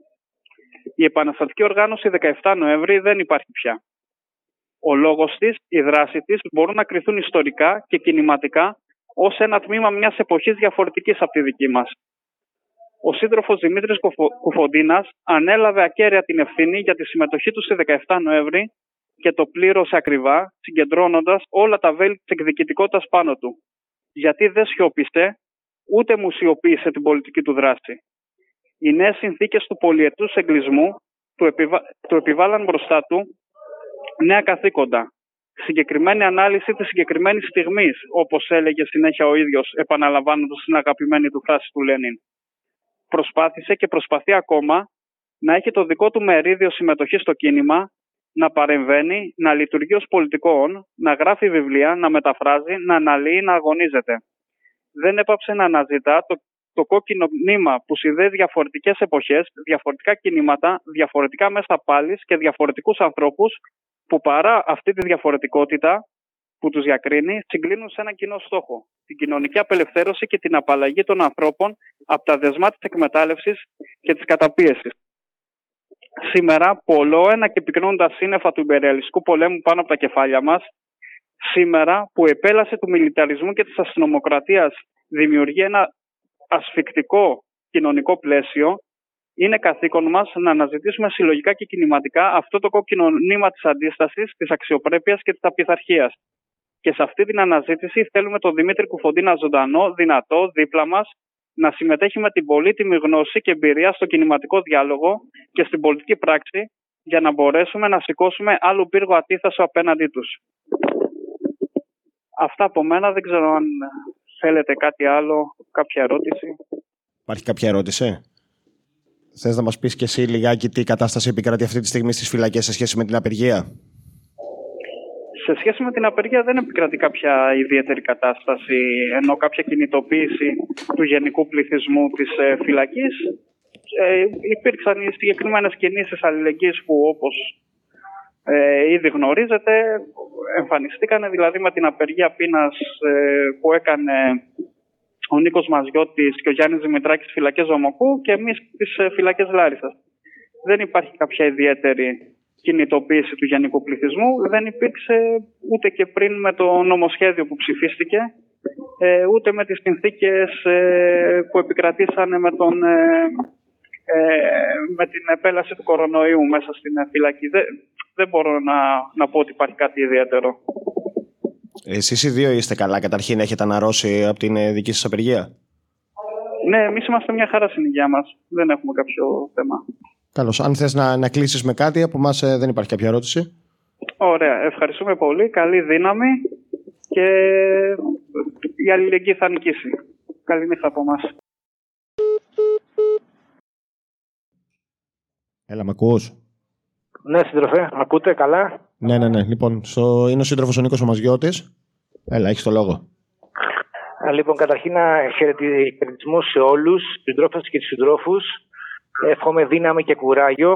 Η επαναστατική οργάνωση δεκαεφτά Νοέμβρη δεν υπάρχει πια. Ο λόγος της, η δράση της μπορούν να κριθούν ιστορικά και κινηματικά ως ένα τμήμα μιας εποχής διαφορετικής από τη δική μας. Ο σύντροφος Δημήτρης Κουφοντίνας ανέλαβε ακέραια την ευθύνη για τη συμμετοχή του στη δεκαεφτά Νοέμβρη και το πλήρωσε ακριβά, συγκεντρώνοντας όλα τα βέλη της εκδικητικότητας πάνω του. Γιατί δεν σιώπησε, ούτε μουσιοποίησε την πολιτική του δράση. Οι νέες συνθήκες του πολυετούς εγκλισμού του, επιβα... του επιβάλλαν μπροστά του νέα καθήκοντα. συγκεκριμένη ανάλυση της συγκεκριμένης στιγμής, όπως έλεγε συνέχεια ο ίδιος, επαναλαμβάνοντας την αγαπημένη του φράση του Λένιν. Προσπάθησε και προσπαθεί ακόμα να έχει το δικό του μερίδιο συμμετοχή στο κίνημα, να παρεμβαίνει, να λειτουργεί ως πολιτικών, να γράφει βιβλία, να μεταφράζει, να αναλύει, να αγωνίζεται. Δεν έπαψε να αναζητά το, το κόκκινο νήμα που συνδέει διαφορετικές εποχές, διαφορετικά κινήματα, διαφορετικά μέσα πάλης και διαφορετικούς ανθρώπους που παρά αυτή τη διαφορετικότητα που τους διακρίνει, συγκλίνουν σε έναν κοινό στόχο, την κοινωνική απελευθέρωση και την απαλλαγή των ανθρώπων από τα δεσμά της εκμετάλλευσης και της καταπίεσης. Σήμερα, πολλόενα και πυκνώνουν τα σύννεφα του υπεριαλιστικού πολέμου πάνω από τα κεφάλια μας, σήμερα που η επέλαση του μιλιταρισμού και της αστυνομοκρατίας δημιουργεί ένα ασφικτικό κοινωνικό πλαίσιο, είναι καθήκον μας να αναζητήσουμε συλλογικά και κινηματικά αυτό το κόκκινο νήμα της αντίστασης, της αξιοπρέπειας και της απειθαρχίας. Και σε αυτή την αναζήτηση θέλουμε τον Δημήτρη Κουφοντίνα ζωντανό, δυνατό, δίπλα μας, να συμμετέχει με την πολύτιμη γνώση και εμπειρία στο κινηματικό διάλογο και στην πολιτική πράξη για να μπορέσουμε να σηκώσουμε άλλο πύργο αντίθεσο απέναντί τους. Αυτά από μένα. Δεν ξέρω αν θέλετε κάτι άλλο, κάποια ερώτηση. Υπάρχει κάποια ερώτηση? Θες να μας πεις και εσύ λιγάκι τι κατάσταση επικρατεί αυτή τη στιγμή στις φυλακές σε σχέση με την απεργία? Σε σχέση με την απεργία δεν επικρατεί κάποια ιδιαίτερη κατάσταση, ενώ κάποια κινητοποίηση του γενικού πληθυσμού της ε, φυλακής. Ε, υπήρξαν οι συγκεκριμένες κινήσεις αλληλεγγύης που, όπως ε, ήδη γνωρίζετε, εμφανιστήκαν, δηλαδή με την απεργία πείνας ε, που έκανε ο Νίκος Μαζιώτης και ο Γιάννης Δημητράκης στις φυλακές Ζωμοκού και εμείς στις ε, φυλακές Λάρισσας. Δεν υπάρχει κάποια ιδιαίτερη κινητοποίηση του γενικού πληθυσμού, δεν υπήρξε ούτε και πριν με το νομοσχέδιο που ψηφίστηκε, ε, ούτε με τις συνθήκες ε, που επικρατήσαν με, τον, ε, ε, με την επέλαση του κορονοϊού μέσα στην φυλακή. Δεν, δεν μπορώ να, να πω ότι υπάρχει κάτι ιδιαίτερο. Εσείς οι δύο είστε καλά, καταρχήν έχετε αναρρώσει από την δική σας απεργία? Ναι, εμείς είμαστε μια χαρά στην υγεία μας, δεν έχουμε κάποιο θέμα. Καλώς. Αν θες να, να κλείσεις με κάτι, από εμάς ε, δεν υπάρχει κάποια ερώτηση. Ωραία. Ευχαριστούμε πολύ. Καλή δύναμη και η αλληλεγγύη θα νικήσει. Καλή νύχτα από εμάς. Έλα, μ' ακούς? Ναι, σύντροφε. Μ' ακούτε καλά? Ναι, ναι, ναι. Λοιπόν, στο... είναι ο σύντροφος ο Νίκος ο Μαζιώτης. Έλα, έχεις το λόγο. Λοιπόν, καταρχήν να χαιρετισμού σε όλους, τους συντρόφους και τους συντρόφους. Εύχομαι δύναμη και κουράγιο.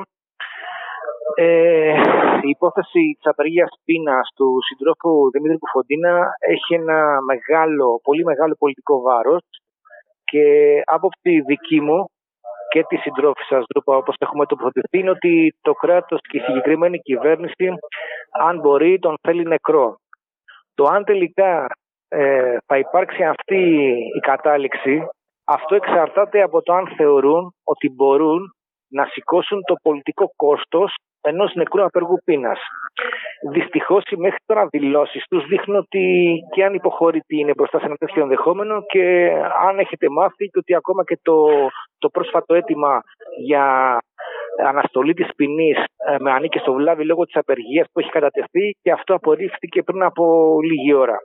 Ε, η υπόθεση της απεργίας πείνας του συντρόφου Δημήτρη Κουφοντίνα έχει ένα μεγάλο, πολύ μεγάλο πολιτικό βάρος και άποψη δική μου και τη συντρόφη σας, όπως έχουμε τοποθετηθεί, είναι ότι το κράτος και η συγκεκριμένη κυβέρνηση, αν μπορεί, τον θέλει νεκρό. Το αν τελικά ε, θα υπάρξει αυτή η κατάληξη, αυτό εξαρτάται από το αν θεωρούν ότι μπορούν να σηκώσουν το πολιτικό κόστος ενός νεκρού απεργού πείνας. Δυστυχώς οι μέχρι τώρα δηλώσεις τους δείχνουν ότι και αν υποχωρητοί είναι μπροστά σε ένα τέτοιο ενδεχόμενο και αν έχετε μάθει και ότι ακόμα και το, το πρόσφατο αίτημα για αναστολή της ποινής με ανήκει στο βλάβη λόγω της απεργίας που έχει κατατεθεί και αυτό απορρίφθηκε πριν από λίγη ώρα.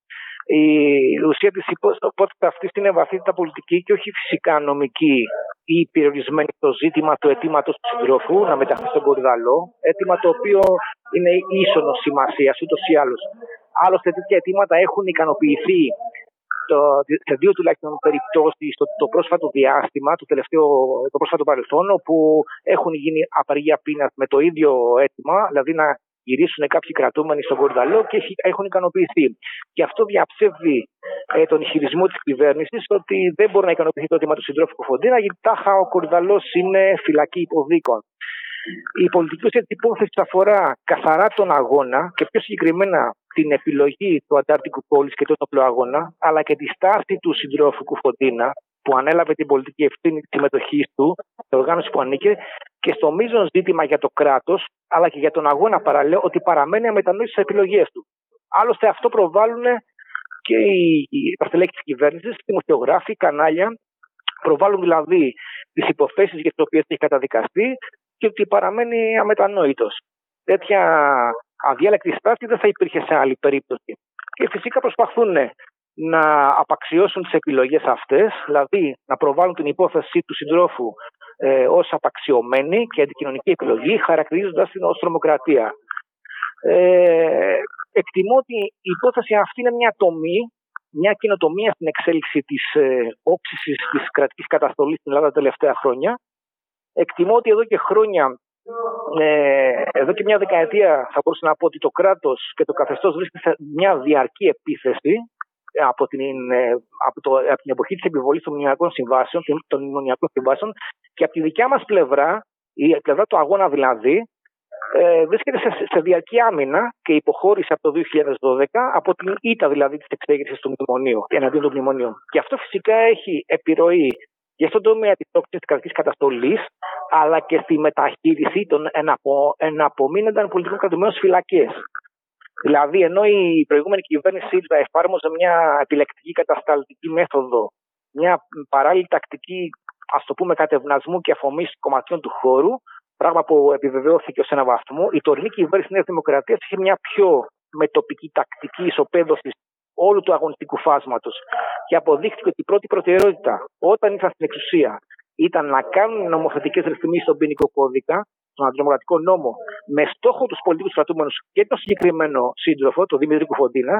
Η ουσία της υπόθεσης αυτής είναι βαθύτατα πολιτική και όχι φυσικά νομική ή περιορισμένη στο ζήτημα του αιτήματος του συντρόφου να μεταχθεί στον Κορυδαλό, αίτημα το οποίο είναι ίσονος σημασίας ούτως ή άλλως. Άλλωστε, τέτοια αιτήματα έχουν ικανοποιηθεί το, σε δύο τουλάχιστον περιπτώσεις το, το πρόσφατο διάστημα, το, τελευταίο, το πρόσφατο παρελθόν, όπου έχουν γίνει απεργία πείνας με το ίδιο αίτημα, δηλαδή να γυρίσουν κάποιοι κρατούμενοι στον Κορυδαλό και έχουν ικανοποιηθεί. Και αυτό διαψεύδει ε, τον ισχυρισμό της κυβέρνησης ότι δεν μπορεί να ικανοποιηθεί το αίτημα του συντρόφου Κουφοντίνα, γιατί τάχα ο Κορυδαλός είναι φυλακή υποδίκων. Η πολιτική ουσία της υπόθεσης αφορά καθαρά τον αγώνα και πιο συγκεκριμένα την επιλογή του Αντάρτικου Πόλης και του όπλου αγώνα, αλλά και τη στάση του συντρόφου Κουφοντίνα, που ανέλαβε την πολιτική ευθύνη της συμμετοχής του, την οργάνωση που ανήκε, και στο μείζον ζήτημα για το κράτος, αλλά και για τον αγώνα παραλέω, ότι παραμένει αμετανόητος στις επιλογές του. Άλλωστε, αυτό προβάλλουν και οι στελέχοι της κυβέρνησης, οι δημοσιογράφοι, οι κανάλια, προβάλλουν δηλαδή τις υποθέσεις για τις οποίες έχει καταδικαστεί και ότι παραμένει αμετανόητος. Τέτοια αδιάλεκτη στάση δεν θα υπήρχε σε άλλη περίπτωση. Και φυσικά προσπαθούν να απαξιώσουν τις επιλογές αυτές, δηλαδή να προβάλλουν την υπόθεση του συντρόφου ε, ως απαξιωμένη και αντικοινωνική επιλογή, χαρακτηρίζοντας την ως τρομοκρατία. Ε, εκτιμώ ότι η υπόθεση αυτή είναι μια τομή, μια καινοτομία στην εξέλιξη της ε, όψησης της κρατικής καταστολής στην Ελλάδα τα τελευταία χρόνια. Εκτιμώ ότι εδώ και χρόνια, ε, εδώ και μια δεκαετία θα μπορούσα να πω ότι το κράτος και το καθεστώς βρίσκεται σε μια διαρκή επίθεση από την, από το, από την εποχή της επιβολής των μνημονιακών συμβάσεων, των μνημονιακών συμβάσεων και από τη δικιά μας πλευρά, η πλευρά του αγώνα δηλαδή, ε, βρίσκεται σε, σε διαρκή άμυνα και υποχώρησε από το δύο χιλιάδες δώδεκα από την ήττα δηλαδή της εξέγερσης του μνημονίου, εναντίον του μνημονίου. Και αυτό φυσικά έχει επιρροή και στον τομέα της τόξης της κρατικής καταστολής, αλλά και στη μεταχείριση των εναπο, εναπομείνονταν πολιτικών κρατουμένων στις φυλακές. Δηλαδή, ενώ η προηγούμενη κυβέρνηση ΣΥΡΙΖΑ εφάρμοζε μια επιλεκτική κατασταλτική μέθοδο, μια παράλληλη τακτική, ας το πούμε, κατευνασμού και αφομίσης κομματιών του χώρου, πράγμα που επιβεβαιώθηκε ως ένα βαθμό, η τωρινή κυβέρνηση της Νέας Δημοκρατίας είχε μια πιο μετοπική τακτική ισοπαίδωση όλου του αγωνιστικού φάσματος. Και αποδείχθηκε ότι η πρώτη προτεραιότητα όταν ήρθαν στην εξουσία ήταν να κάνουν νομοθετικές ρυθμίσεις στον ποινικό κώδικα, στον αντιτρομοκρατικό νόμο, με στόχο τους πολιτικούς κρατούμενους και τον συγκεκριμένο σύντροφο, τον Δημήτρη Κουφοντίνα.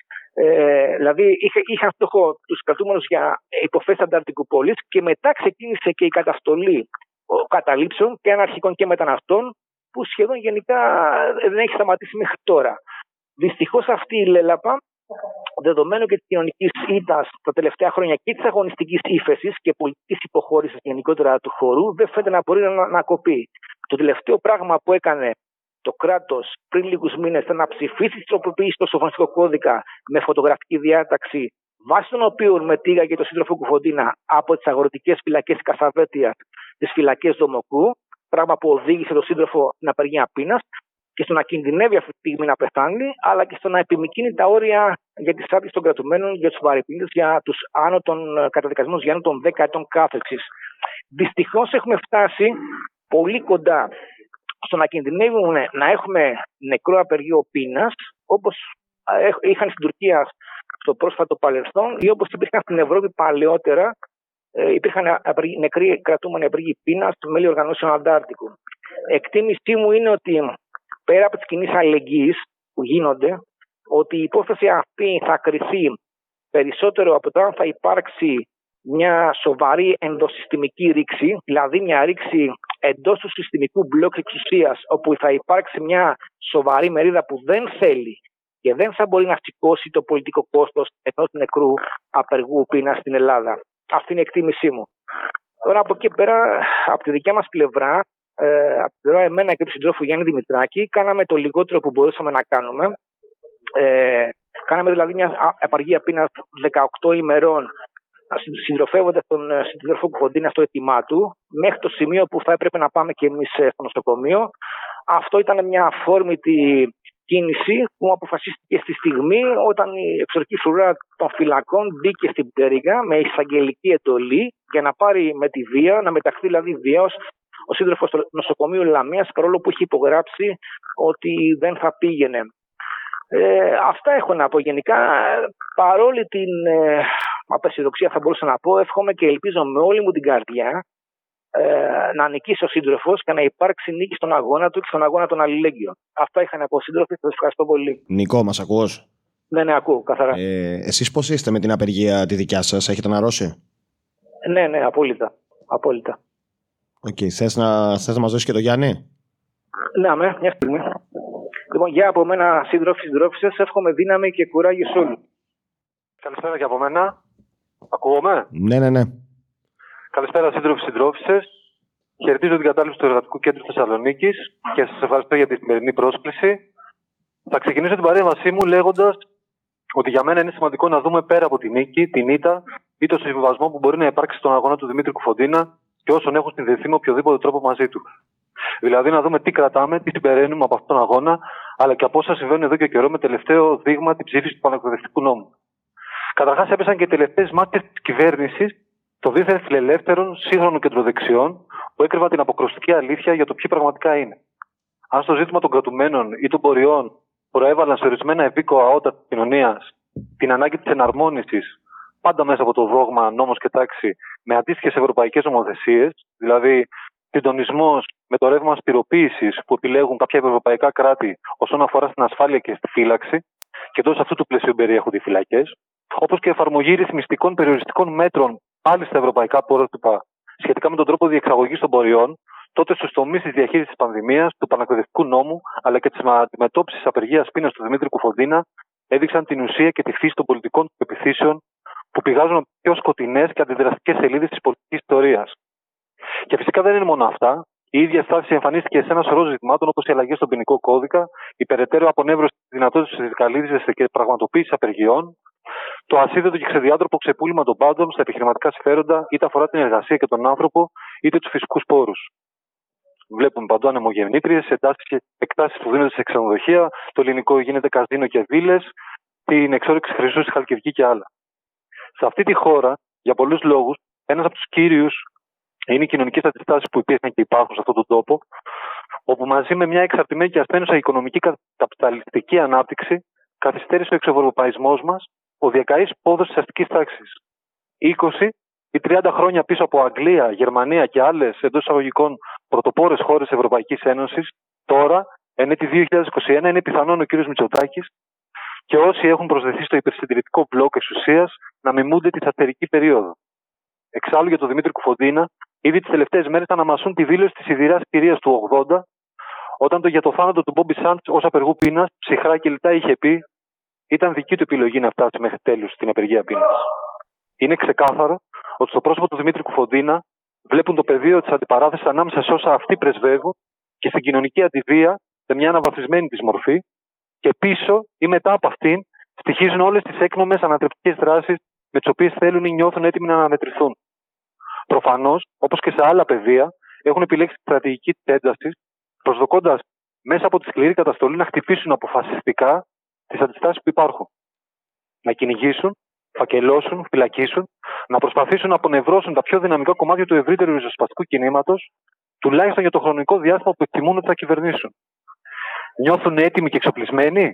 Ε, δηλαδή είχε, είχαν στόχο τους κρατούμενους για υποθέσεις ανταρτικούπολης και μετά ξεκίνησε και η καταστολή καταλήψεων και αναρχικών και μεταναστών, που σχεδόν γενικά δεν έχει σταματήσει μέχρι τώρα. Δυστυχώς αυτή η λέλαπα, δεδομένου και της κοινωνικής ήττας τα τελευταία χρόνια και της αγωνιστικής ύφεσης και πολιτικής υποχώρησης γενικότερα του χώρου, δεν φαίνεται να μπορεί να, να κοπεί. Το τελευταίο πράγμα που έκανε το κράτος πριν λίγους μήνες ήταν να ψηφίσει τις τροποποιήσεις στο σοφρονιστικό κώδικα με φωτογραφική διάταξη, βάσει των οποίων μετήγαγε το σύντροφο Κουφοντίνα από τις αγροτικές φυλακές της Κασαβέτειας στις φυλακές Δομοκού, πράγμα που οδήγησε τον σύντροφο στην απεργία πείνας και στο να κινδυνεύει αυτή τη στιγμή να πεθάνει, αλλά και στο να επιμικρύνει τα όρια για τις άδειες των κρατουμένων, για τους βαρυπίδες, για τους άνω των καταδικασμένους για άνω των δέκα ετών κάθεξης. Δυστυχώς έχουμε φτάσει πολύ κοντά στο να κινδυνεύουμε να έχουμε νεκρό απεργείο πείνας, όπως είχαν στην Τουρκία στο πρόσφατο παρελθόν ή όπως υπήρχαν στην Ευρώπη παλαιότερα. Υπήρχαν νεκροί κρατούμενοι απεργοί πείνας στο μέλη οργανώσεων Αντάρτικου. Εκτίμησή μου είναι ότι πέρα από τις κοινές αλληλεγγύης που γίνονται, ότι η υπόθεση αυτή θα κριθεί περισσότερο από το αν θα υπάρξει μια σοβαρή ενδοσυστημική ρήξη, δηλαδή μια ρήξη εντός του συστημικού μπλοκ εξουσίας, όπου θα υπάρξει μια σοβαρή μερίδα που δεν θέλει και δεν θα μπορεί να σηκώσει το πολιτικό κόστος ενός νεκρού απεργού πείνας στην Ελλάδα. Αυτή είναι η εκτίμησή μου. Τώρα από εκεί πέρα, από τη δικιά μας πλευρά, ε, από την πλευρά εμένα και του συντρόφου Γιάννη Δημητράκη, κάναμε το λιγότερο που μπορούσαμε να κάνουμε. Ε, κάναμε δηλαδή μια απεργία πείνας δεκαοκτώ ημερών, συντροφεύοντας τον συντρόφο Κουφοντίνα στο αίτημά του, μέχρι το σημείο που θα έπρεπε να πάμε και εμείς στο νοσοκομείο. Αυτό ήταν μια αφόρμητη κίνηση που αποφασίστηκε στη στιγμή όταν η εξωτερική φρουρά των φυλακών μπήκε στην πτέρυγα με εισαγγελική εντολή για να πάρει με τη βία, να μεταχθεί δηλαδή βίαιος ο σύντροφος στο νοσοκομείο Λαμίας, παρόλο που είχε υπογράψει ότι δεν θα πήγαινε. Ε, αυτά έχω να πω γενικά. Παρόλη την ε, απεσιοδοξία θα μπορούσα να πω, εύχομαι και ελπίζω με όλη μου την καρδιά ε, να νικήσει ο σύντροφος και να υπάρξει νίκη στον αγώνα του και στον αγώνα των αλληλέγγυων. Αυτά είχα να πω, σύντροφοι. Σας ευχαριστώ πολύ. Νικό, μας ακούς? Ναι, ναι, ακούω καθαρά. Ε, εσείς πώς είστε με την απεργία τη δικιά σας, έχετε αναρρώσει? Ναι, ναι, απόλυτα. απόλυτα. Οκ, okay. θες, να, θες να μας δώσεις και το Γιάννη? Ναι, με, μια στιγμή. Λοιπόν, για από μένα, σύντροφοι, συντρόφισσες, εύχομαι δύναμη και κουράγιο σε όλους. Καλησπέρα και από μένα. Ακούγομαι? Ναι, ναι, ναι. Καλησπέρα, σύντροφοι, συντρόφισσες. Χαιρετίζω την κατάληψη του Εργατικού Κέντρου Θεσσαλονίκης και σας ευχαριστώ για τη σημερινή πρόσκληση. Θα ξεκινήσω την παρέμβασή μου λέγοντας ότι για μένα είναι σημαντικό να δούμε πέρα από τη νίκη, την ήττα ή το συμβιβασμό που μπορεί να υπάρξει στον αγώνα του Δημήτρη Κουφοντίνα και όσων έχουν συνδεθεί με οποιοδήποτε τρόπο μαζί του. Δηλαδή να δούμε τι κρατάμε, τι συμπεραίνουμε από αυτόν τον αγώνα, αλλά και από όσα συμβαίνουν εδώ και καιρό με τελευταίο δείγμα την ψήφιση του πανεκπαιδευτικού νόμου. Καταρχάς, έπεσαν και οι τελευταίες μάχες της κυβέρνησης των δίθεν φιλελεύθερων σύγχρονων κεντροδεξιών που έκρυβαν την αποκρουστική αλήθεια για το ποιοι πραγματικά είναι. αν στο ζήτημα των κρατουμένων ή των ποριών προέβαλαν σε ορισμένα επίκοα ότα της κοινωνίας την ανάγκη της εναρμόνισης, πάντα μέσα από το δόγμα νόμος και τάξη, με αντίστοιχες ευρωπαϊκές νομοθεσίες, δηλαδή συντονισμός με το ρεύμα αστηροποίησης που επιλέγουν κάποια ευρωπαϊκά κράτη όσον αφορά στην ασφάλεια και στη φύλαξη, και εντός αυτού του πλαισίου περιέχονται οι φυλακές, όπως και εφαρμογή ρυθμιστικών περιοριστικών μέτρων πάλι στα ευρωπαϊκά πρότυπα σχετικά με τον τρόπο διεξαγωγής των ποριών, τότε στους τομείς της διαχείρισης της πανδημίας, του πανεκπαιδευτικού νόμου αλλά και της αντιμετώπισης απεργίας πείνας του Δημήτρη Κουφοντίνα, έδειξαν την ουσία και τη φύση των πολιτικών του επιθύσεων που πηγάζουν από πιο σκοτεινές και αντιδραστικές σελίδες της πολιτικής ιστορίας. Και φυσικά δεν είναι μόνο αυτά. Η ίδια στάση εμφανίστηκε σε ένα σωρό ζητημάτων όπως οι αλλαγές στον ποινικό κώδικα, η περαιτέρω απονεύρωση της δυνατότητας της δικαλίδησης και πραγματοποίησης απεργιών, το ασίδωτο και ξεδιάτροπο ξεπούλημα των πάντων στα επιχειρηματικά συμφέροντα, είτε αφορά την εργασία και τον άνθρωπο, είτε τους φυσικούς πόρους. Βλέπουμε παντού ανεμογεννήτριες, εκτάσεις που δίνονται σε ξενοδοχεία, το ελληνικό γίνεται καζίνο και βίλες, την εξόρυξη χρυσού στη Χαλκιδική και άλλα. Σε αυτή τη χώρα, για πολλούς λόγους, ένας από τους κύριους είναι οι κοινωνικές αντιστάσεις που υπήρχαν και υπάρχουν σε αυτόν τον τόπο, όπου μαζί με μια εξαρτημένη και ασθένουσα οικονομική καπιταλιστική ανάπτυξη καθυστέρησε ο εξευρωπαϊσμός μας, ο διακαής πόδος της αστικής τάξης. είκοσι ή τριάντα χρόνια πίσω από Αγγλία, Γερμανία και άλλες εντός εισαγωγικών πρωτοπόρες χώρες της Ευρωπαϊκής Ένωσης, τώρα, εν έτη δύο χιλιάδες είκοσι ένα, είναι πιθανόν ο κ. Μητσοτάκης και όσοι έχουν προσδεθεί στο υπερσυντηρητικό μπλοκ εξουσίας να μιμούνται τη σταθερική περίοδο. Εξάλλου για τον Δημήτρη Κουφοντίνα, ήδη τις τελευταίες μέρες θα αναμασούν τη δήλωση της σιδηράς κυρίας του ογδόντα, όταν το για το θάνατο του Μπόμπι Σάντς ως απεργού πείνας ψυχρά και λιτά είχε πει: ήταν δική του επιλογή να φτάσει μέχρι τέλους στην απεργία πείνας. Είναι ξεκάθαρο ότι στο πρόσωπο του Δημήτρη Κουφοντίνα βλέπουν το πεδίο της αντιπαράθεσης ανάμεσα σε όσα αυτοί πρεσβεύουν και στην κοινωνική αντιβία σε μια αναβαθμισμένη της μορφή, και πίσω ή μετά από αυτήν στοιχίζουν όλες τις έκνομες ανατρεπτικές δράσεις με τις οποίες θέλουν ή νιώθουν έτοιμοι να αναμετρηθούν. Προφανώς, όπως και σε άλλα πεδία, έχουν επιλέξει τη στρατηγική της έντασης, προσδοκώντας μέσα από τη σκληρή καταστολή να χτυπήσουν αποφασιστικά τις αντιστάσεις που υπάρχουν. Να κυνηγήσουν, φακελώσουν, φυλακίσουν, να προσπαθήσουν να απονευρώσουν τα πιο δυναμικά κομμάτια του ευρύτερου ριζοσπαστικού κινήματος, τουλάχιστον για το χρονικό διάστημα που εκτιμούν ότι θα κυβερνήσουν. Νιώθουν έτοιμοι και εξοπλισμένοι.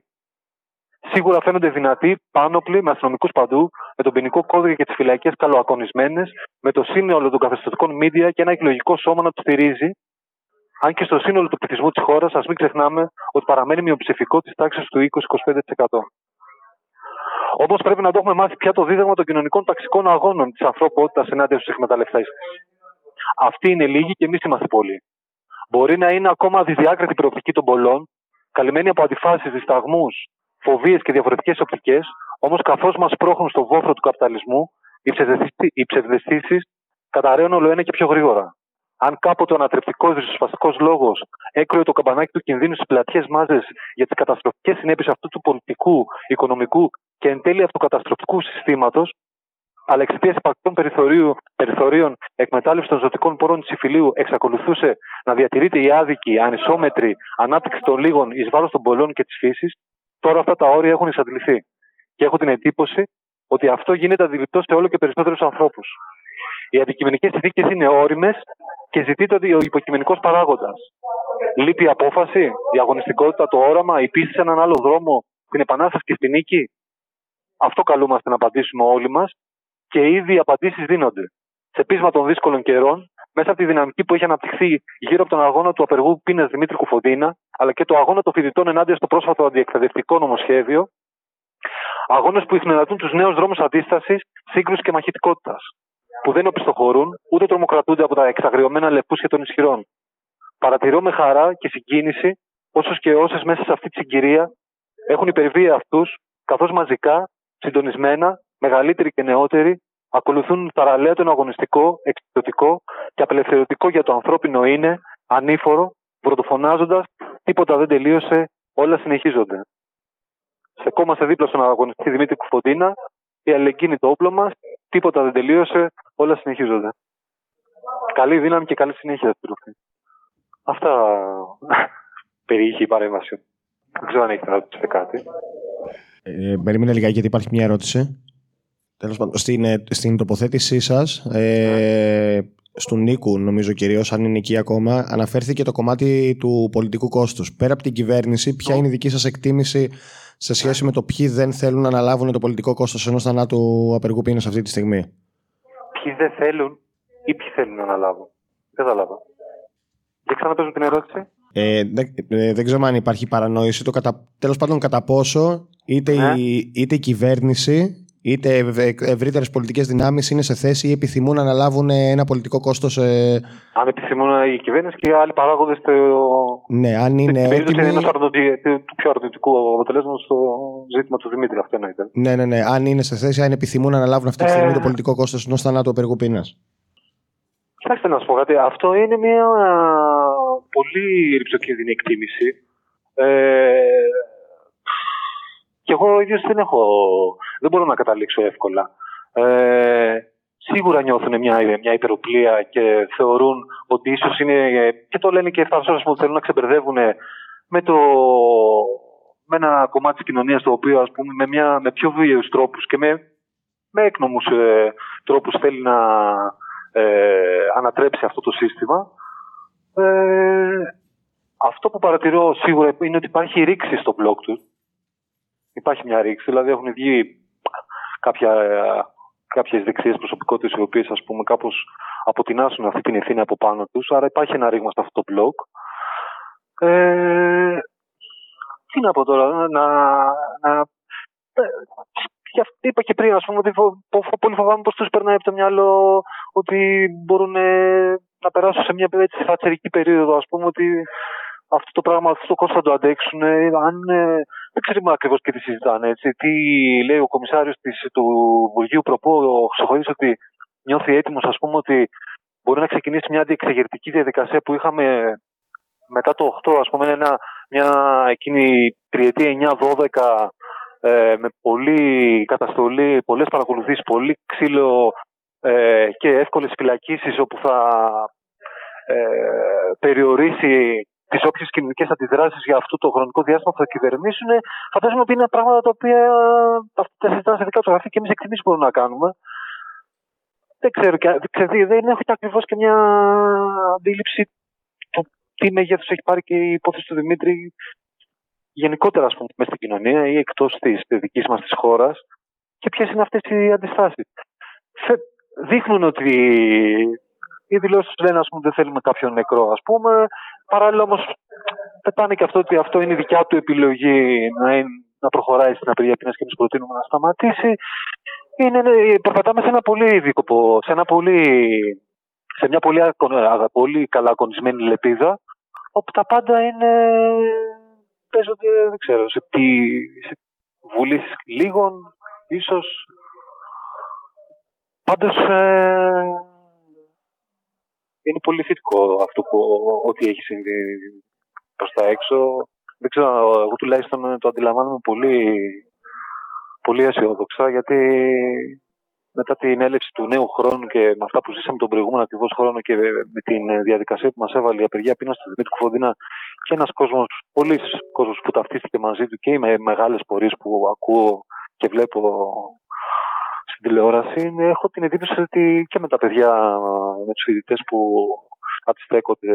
Σίγουρα φαίνονται δυνατοί, πάνωπλοι, με αστυνομικούς παντού, με τον ποινικό κώδικα και τις φυλακές καλοακονισμένες, με το σύνολο των καθεστωτικών μίντια και ένα εκλογικό σώμα να του στηρίζει. Αν και στο σύνολο του πληθυσμού της χώρας, ας μην ξεχνάμε ότι παραμένει μειοψηφικό της τάξης του είκοσι με είκοσι πέντε τοις εκατό. Όμως πρέπει να το έχουμε μάθει πια το δίδαγμα των κοινωνικών ταξικών αγώνων της ανθρωπότητας ενάντια στους εκμεταλλευτές. Αυτοί είναι λίγοι και εμείς είμαστε πολλοί. Μπορεί να είναι ακόμα αδιδιάκριτη η προοπτική των πολλών, καλυμμένη από αντιφάσεις, δισταγμούς, φοβίες και διαφορετικές οπτικές, όμως καθώς μας πρόχνουν στο βόθρο του καπιταλισμού, οι ψευδαισθήσεις καταραίουν όλο ένα και πιο γρήγορα. Αν κάποτε ο ανατρεπτικός ριζοσπαστικός λόγος έκρουε το καμπανάκι του κινδύνου στις πλατιές μάζες για τις καταστροφικές συνέπειες αυτού του πολιτικού, οικονομικού και εν τέλει αυτοκαταστροφικού συστήματος, αλλά εξαιτίας υπαρκτών περιθωρίων εκμετάλλευση των ζωτικών πόρων της υφηλίου εξακολουθούσε να διατηρείται η άδικη, ανισόμετρη ανάπτυξη των λίγων εις βάρος των πολλών και της φύσης, τώρα αυτά τα όρια έχουν εισαντληθεί. Και έχω την εντύπωση ότι αυτό γίνεται αντιληπτό σε όλο και περισσότερους ανθρώπους. Οι αντικειμενικές συνθήκες είναι όριμες και ζητείται ο υποκειμενικός παράγοντας. Λείπει η απόφαση, η αγωνιστικότητα, το όραμα, η πίστη σε έναν άλλο δρόμο, την επανάσταση και στην νίκη. Αυτό καλούμαστε να απαντήσουμε όλοι μας και ήδη οι απαντήσεις δίνονται. Σε πείσμα των δύσκολων καιρών, μέσα από τη δυναμική που έχει αναπτυχθεί γύρω από τον αγώνα του απεργού πείνας Δημήτρη Κουφοντίνα, αλλά και το αγώνα των φοιτητών ενάντια στο πρόσφατο αντιεκπαιδευτικό νομοσχέδιο, αγώνες που ειχνηλατούν τους νέους δρόμους αντίστασης, σύγκρουσης και μαχητικότητας, που δεν οπισθοχωρούν ούτε τρομοκρατούνται από τα εξαγριωμένα λεπούσια των ισχυρών. Παρατηρώ με χαρά και συγκίνηση όσους και όσες μέσα σε αυτή τη συγκυρία έχουν υπερβεί αυτούς, καθώς μαζικά, συντονισμένα, μεγαλύτεροι και νεότεροι, ακολουθούν παραλέα το αγωνιστικό, εξαιρετικό και απελευθερωτικό για το ανθρώπινο είναι, ανήφορο, βροντοφωνάζοντας, τίποτα δεν τελείωσε, όλα συνεχίζονται. Στεκόμαστε δίπλα στον αγωνιστή Δημήτρη Κουφοντίνα, η αλληλεγγύη είναι το όπλο μας, τίποτα δεν τελείωσε, όλα συνεχίζονται. Καλή δύναμη και καλή συνέχεια, σύντροφοι. Αυτά περιείχε η παρέμβαση. Δεν ξέρω αν έχετε να ρωτήσετε κάτι. Ε, περίμενε λιγάκι γιατί υπάρχει μια ερώτηση. Τέλος πάντων, στην, στην τοποθέτησή σας ε, του Νίκου, νομίζω κυρίως, αν είναι εκεί ακόμα, αναφέρθηκε το κομμάτι του πολιτικού κόστους. Πέρα από την κυβέρνηση, ποια είναι η δική σας εκτίμηση σε σχέση με το ποιοι δεν θέλουν να αναλάβουν το πολιτικό κόστος ενός θανάτου απεργού πείνας αυτή τη στιγμή? Ποιοι δεν θέλουν ή ποιοι θέλουν να αναλάβουν? Δεν καταλάβα. Δεν ξαναπέζουν την ερώτηση. Ε, δεν, ε, δεν ξέρω αν υπάρχει παρανόηση. Το κατα, τέλος πάντων, κατά πόσο είτε, ναι. η, είτε η κυβέρνηση είτε ευρύτερες πολιτικές δυνάμεις είναι σε θέση ή επιθυμούν να αναλάβουν ένα πολιτικό κόστος. Ε... Αν επιθυμούν η κυβέρνηση και οι άλλοι παράγοντες. Το... Ναι, αν είναι έτοιμοι. Είναι του πιο αρνητικού αποτελέσματος στο ζήτημα του Δημήτρη. Αυτό εννοείται. Ναι, ναι, ναι. Αν είναι σε θέση, αν επιθυμούν να αναλάβουν αυτή τη στιγμή ε... το πολιτικό κόστος ενός θανάτου απεργού πείνας. Κοιτάξτε να σας πω κάτι. Αυτό είναι μια πολύ ρυψοκίνδυνη εκτίμηση. Ε... Και εγώ ίδιος δεν έχω, δεν μπορώ να καταλήξω εύκολα. Ε, σίγουρα νιώθουν μια, μια υπεροπλία και θεωρούν ότι ίσως είναι, και το λένε και αυτά που θέλουν να ξεμπερδεύουν με, το, με ένα κομμάτι της κοινωνίας το οποίο, ας πούμε, με, μια, με πιο βίαιους τρόπους και με, με έκνομους ε, τρόπους θέλει να ε, ανατρέψει αυτό το σύστημα. Ε, αυτό που παρατηρώ σίγουρα είναι ότι υπάρχει ρήξη στο blog του. Υπάρχει μια ρήξη, δηλαδή έχουν βγει κάποια, κάποιες δεξιές προσωπικότητες οι οποίες, ας πούμε, κάπως αποτινάσουν αυτή την ευθύνη από πάνω τους, άρα υπάρχει ένα ρήγμα σε αυτό το blog. Ε, τι να πω τώρα, να... να είπα και πριν, ας πούμε, ότι πολύ φοβάμαι πως τους περνάει από το μυαλό ότι μπορούν να περάσουν σε μια έτσι φατσερική περίοδο, ας πούμε, ότι αυτό το πράγμα, αυτό το κόστος θα το αντέξουν. Αν, δεν ξέρουμε ακριβώς και τι συζητάνε. Έτσι. Τι λέει ο κομισάριος της, του Υπουργείου Προπό, ο Χρυσοχοίδης, ότι νιώθει έτοιμος, ας πούμε, ότι μπορεί να ξεκινήσει μια αντιεξεγερτική διαδικασία που είχαμε μετά το οκτώ, ας πούμε, ένα, μια εκείνη τριετία εννιά δώδεκα ε, με πολλή καταστολή, πολλές παρακολουθήσεις, πολύ ξύλο ε, και εύκολες φυλακίσεις, όπου θα ε, περιορίσει τις όποιες κοινωνικές αντιδράσεις για αυτό το χρονικό διάστημα που θα κυβερνήσουν. Φαντάζομαι ότι είναι πράγματα τα οποία αυτά συζητάνε σε δικά του γραφεία και εμείς εκτιμήσεις μπορούμε να κάνουμε. Δεν ξέρω, και, δεν έχω και ακριβώς και μια αντίληψη του τι μέγεθος έχει πάρει και η υπόθεση του Δημήτρη γενικότερα, ας πούμε, μέσα στην κοινωνία ή εκτός της δικής μας της χώρας και ποιες είναι αυτές οι αντιστάσεις. Δείχνουν ότι οι δηλώσεις λένε, ας πούμε, δεν θέλουμε κάποιον νεκρό, ας πούμε. Παράλληλα όμως πετάνε και αυτό ότι αυτό είναι η δικιά του επιλογή να, είναι, να προχωράει στην απεργία πείνας και εμείς προτείνουμε να σταματήσει. Είναι, περπατάμε σε ένα πολύ δίκοπο, σε, ένα πολύ, σε μια πολύ, πολύ καλά αγωνισμένη λεπίδα, όπου τα πάντα είναι, παίζονται, δεν ξέρω, σε, σε βουλής λίγων, ίσως. Πάντως, ε, είναι πολύ θετικό αυτό που ό,τι έχει συμβεί προς τα έξω. Δεν ξέρω, εγώ τουλάχιστον το αντιλαμβάνομαι πολύ, πολύ αισιόδοξα, γιατί μετά την έλευση του νέου χρόνου και με αυτά που ζήσαμε τον προηγούμενο ακριβώς χρόνο και με την διαδικασία που μας έβαλε η απεργία πείνας του Δημήτρη Κουφοντίνα και ένας κόσμος, πολλοί κόσμος που ταυτίστηκε μαζί του και με μεγάλες πορείες που ακούω και βλέπω στην τηλεόραση, έχω την εντύπωση ότι και με τα παιδιά, με τους φοιτητές που αντιστέκονται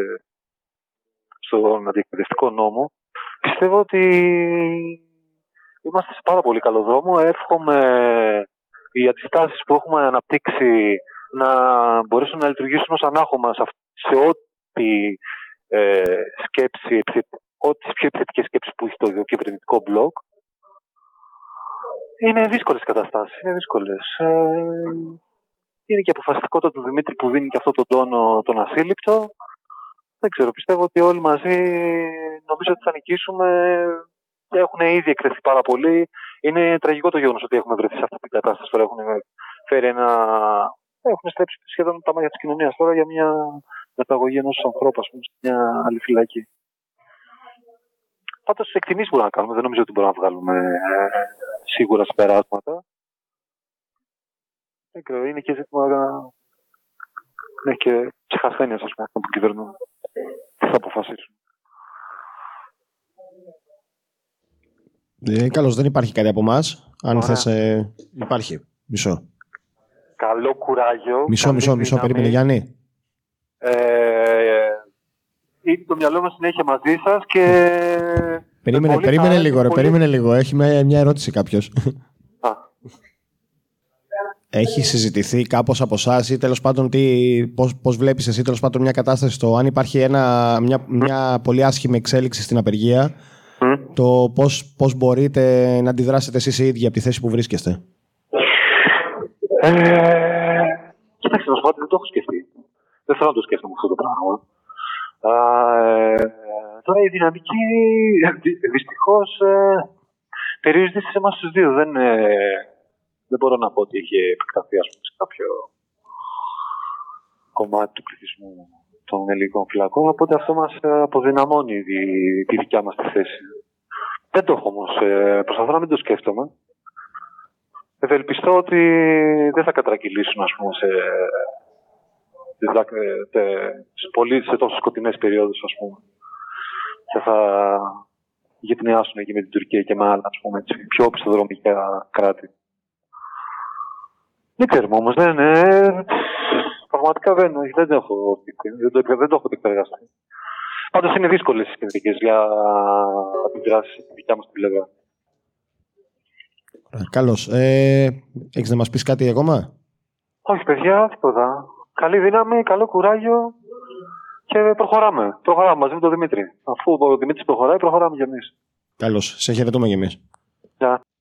στον αντιεκπαιδευτικό νόμο, πιστεύω ότι είμαστε σε πάρα πολύ καλό δρόμο. Εύχομαι οι αντιστάσεις που έχουμε αναπτύξει να μπορέσουν να λειτουργήσουν ως ανάχωμα σε ό,τι ε, σκέψη, ό,τι πιο επιθετικές σκέψεις που έχει το κυβερνητικό μπλοκ. Είναι δύσκολες καταστάσεις, είναι δύσκολες. Ε, είναι και αποφασιστικότητα του Δημήτρη που δίνει και αυτό τον τόνο τον ασύλληπτο. Δεν ξέρω, πιστεύω ότι όλοι μαζί νομίζω ότι θα νικήσουμε. Έχουν ήδη εκρεθεί πάρα πολύ. Είναι τραγικό το γεγονός ότι έχουμε βρεθεί σε αυτή την κατάσταση. Τώρα έχουν φέρει ένα. Έχουν στρέψει σχεδόν τα μάτια της κοινωνίας τώρα για μια μεταγωγή ενός ανθρώπου, ας πούμε, σε μια άλλη φυλακή. Πάντως εκτιμήσεις μπορούμε να κάνουμε. Δεν νομίζω ότι μπορούμε να βγάλουμε ε, σίγουρα συμπεράσματα. Δεν ξέρω, είναι και ζήτημα ναι, και ψυχασθένειας, ας πούμε, που κυβερνούν. Τι θα αποφασίσουν. Ε, καλώς, δεν υπάρχει κάτι από εμάς. Αν θες, ε, υπάρχει. Μισό. Καλό κουράγιο. Μισό, μισό, μισό. Περίμενε, Γιάννη. Ε, είναι το μυαλό μας συνέχεια μαζί σας και... Περίμενε, περίμενε λίγο, ρε, πολύ... περίμενε λίγο. Έχει μια ερώτηση κάποιος. Α. Έχει συζητηθεί κάπως από εσάς ή τέλος πάντων τι, πώς, πώς βλέπεις εσύ τέλος πάντων μια κατάσταση στο αν υπάρχει ένα, μια, μια πολύ άσχημη εξέλιξη στην απεργία, mm. το πώς, πώς μπορείτε να αντιδράσετε εσείς οι ίδιοι από τη θέση που βρίσκεστε. Ε, κοιτάξτε, να σου πω ότι δεν το έχω σκεφτεί. Δεν θέλω να το σκέφτομαι αυτό το πράγμα. Ε, τώρα η δυναμική δυστυχώς ε, περιορίζεται σε εμάς τους δύο. Δεν, ε, δεν μπορώ να πω ότι έχει επεκταθεί ας πούμε, σε κάποιο κομμάτι του πληθυσμού των ελληνικών φυλακών. Οπότε αυτό μας αποδυναμώνει τη, τη δικιά μας τη θέση. Δεν το έχω όμως. Ε, προσπαθώ να μην το σκέφτομαι. Ευελπιστώ ότι δεν θα κατρακυλήσουν ας πούμε, σε, σε, σε, πολύ, σε τόσο σκοτεινές περιόδους ας πούμε. Και θα γετνιάσουν εκεί με την Τουρκία και με άλλα ας πούμε, έτσι, πιο οπισθοδρομικά κράτη. Δεν ξέρουμε όμως, δεν είναι. Πραγματικά δεν, δεν, το έχω, δεν, το, δεν το έχω επεξεργαστεί. Πάντως είναι δύσκολες οι συνθήκες για αντιδράσεις στη δικιά μας την πλευρά. Καλώς. Ε, έχεις να μας πεις κάτι ακόμα? Όχι παιδιά, τίποτα. Καλή δύναμη, καλό κουράγιο και προχωράμε. Προχωράμε μαζί με τον Δημήτρη. Αφού ο Δημήτρης προχωράει, προχωράμε κι εμείς. Καλώς. Σε χαιρετούμε κι εμείς. Yeah.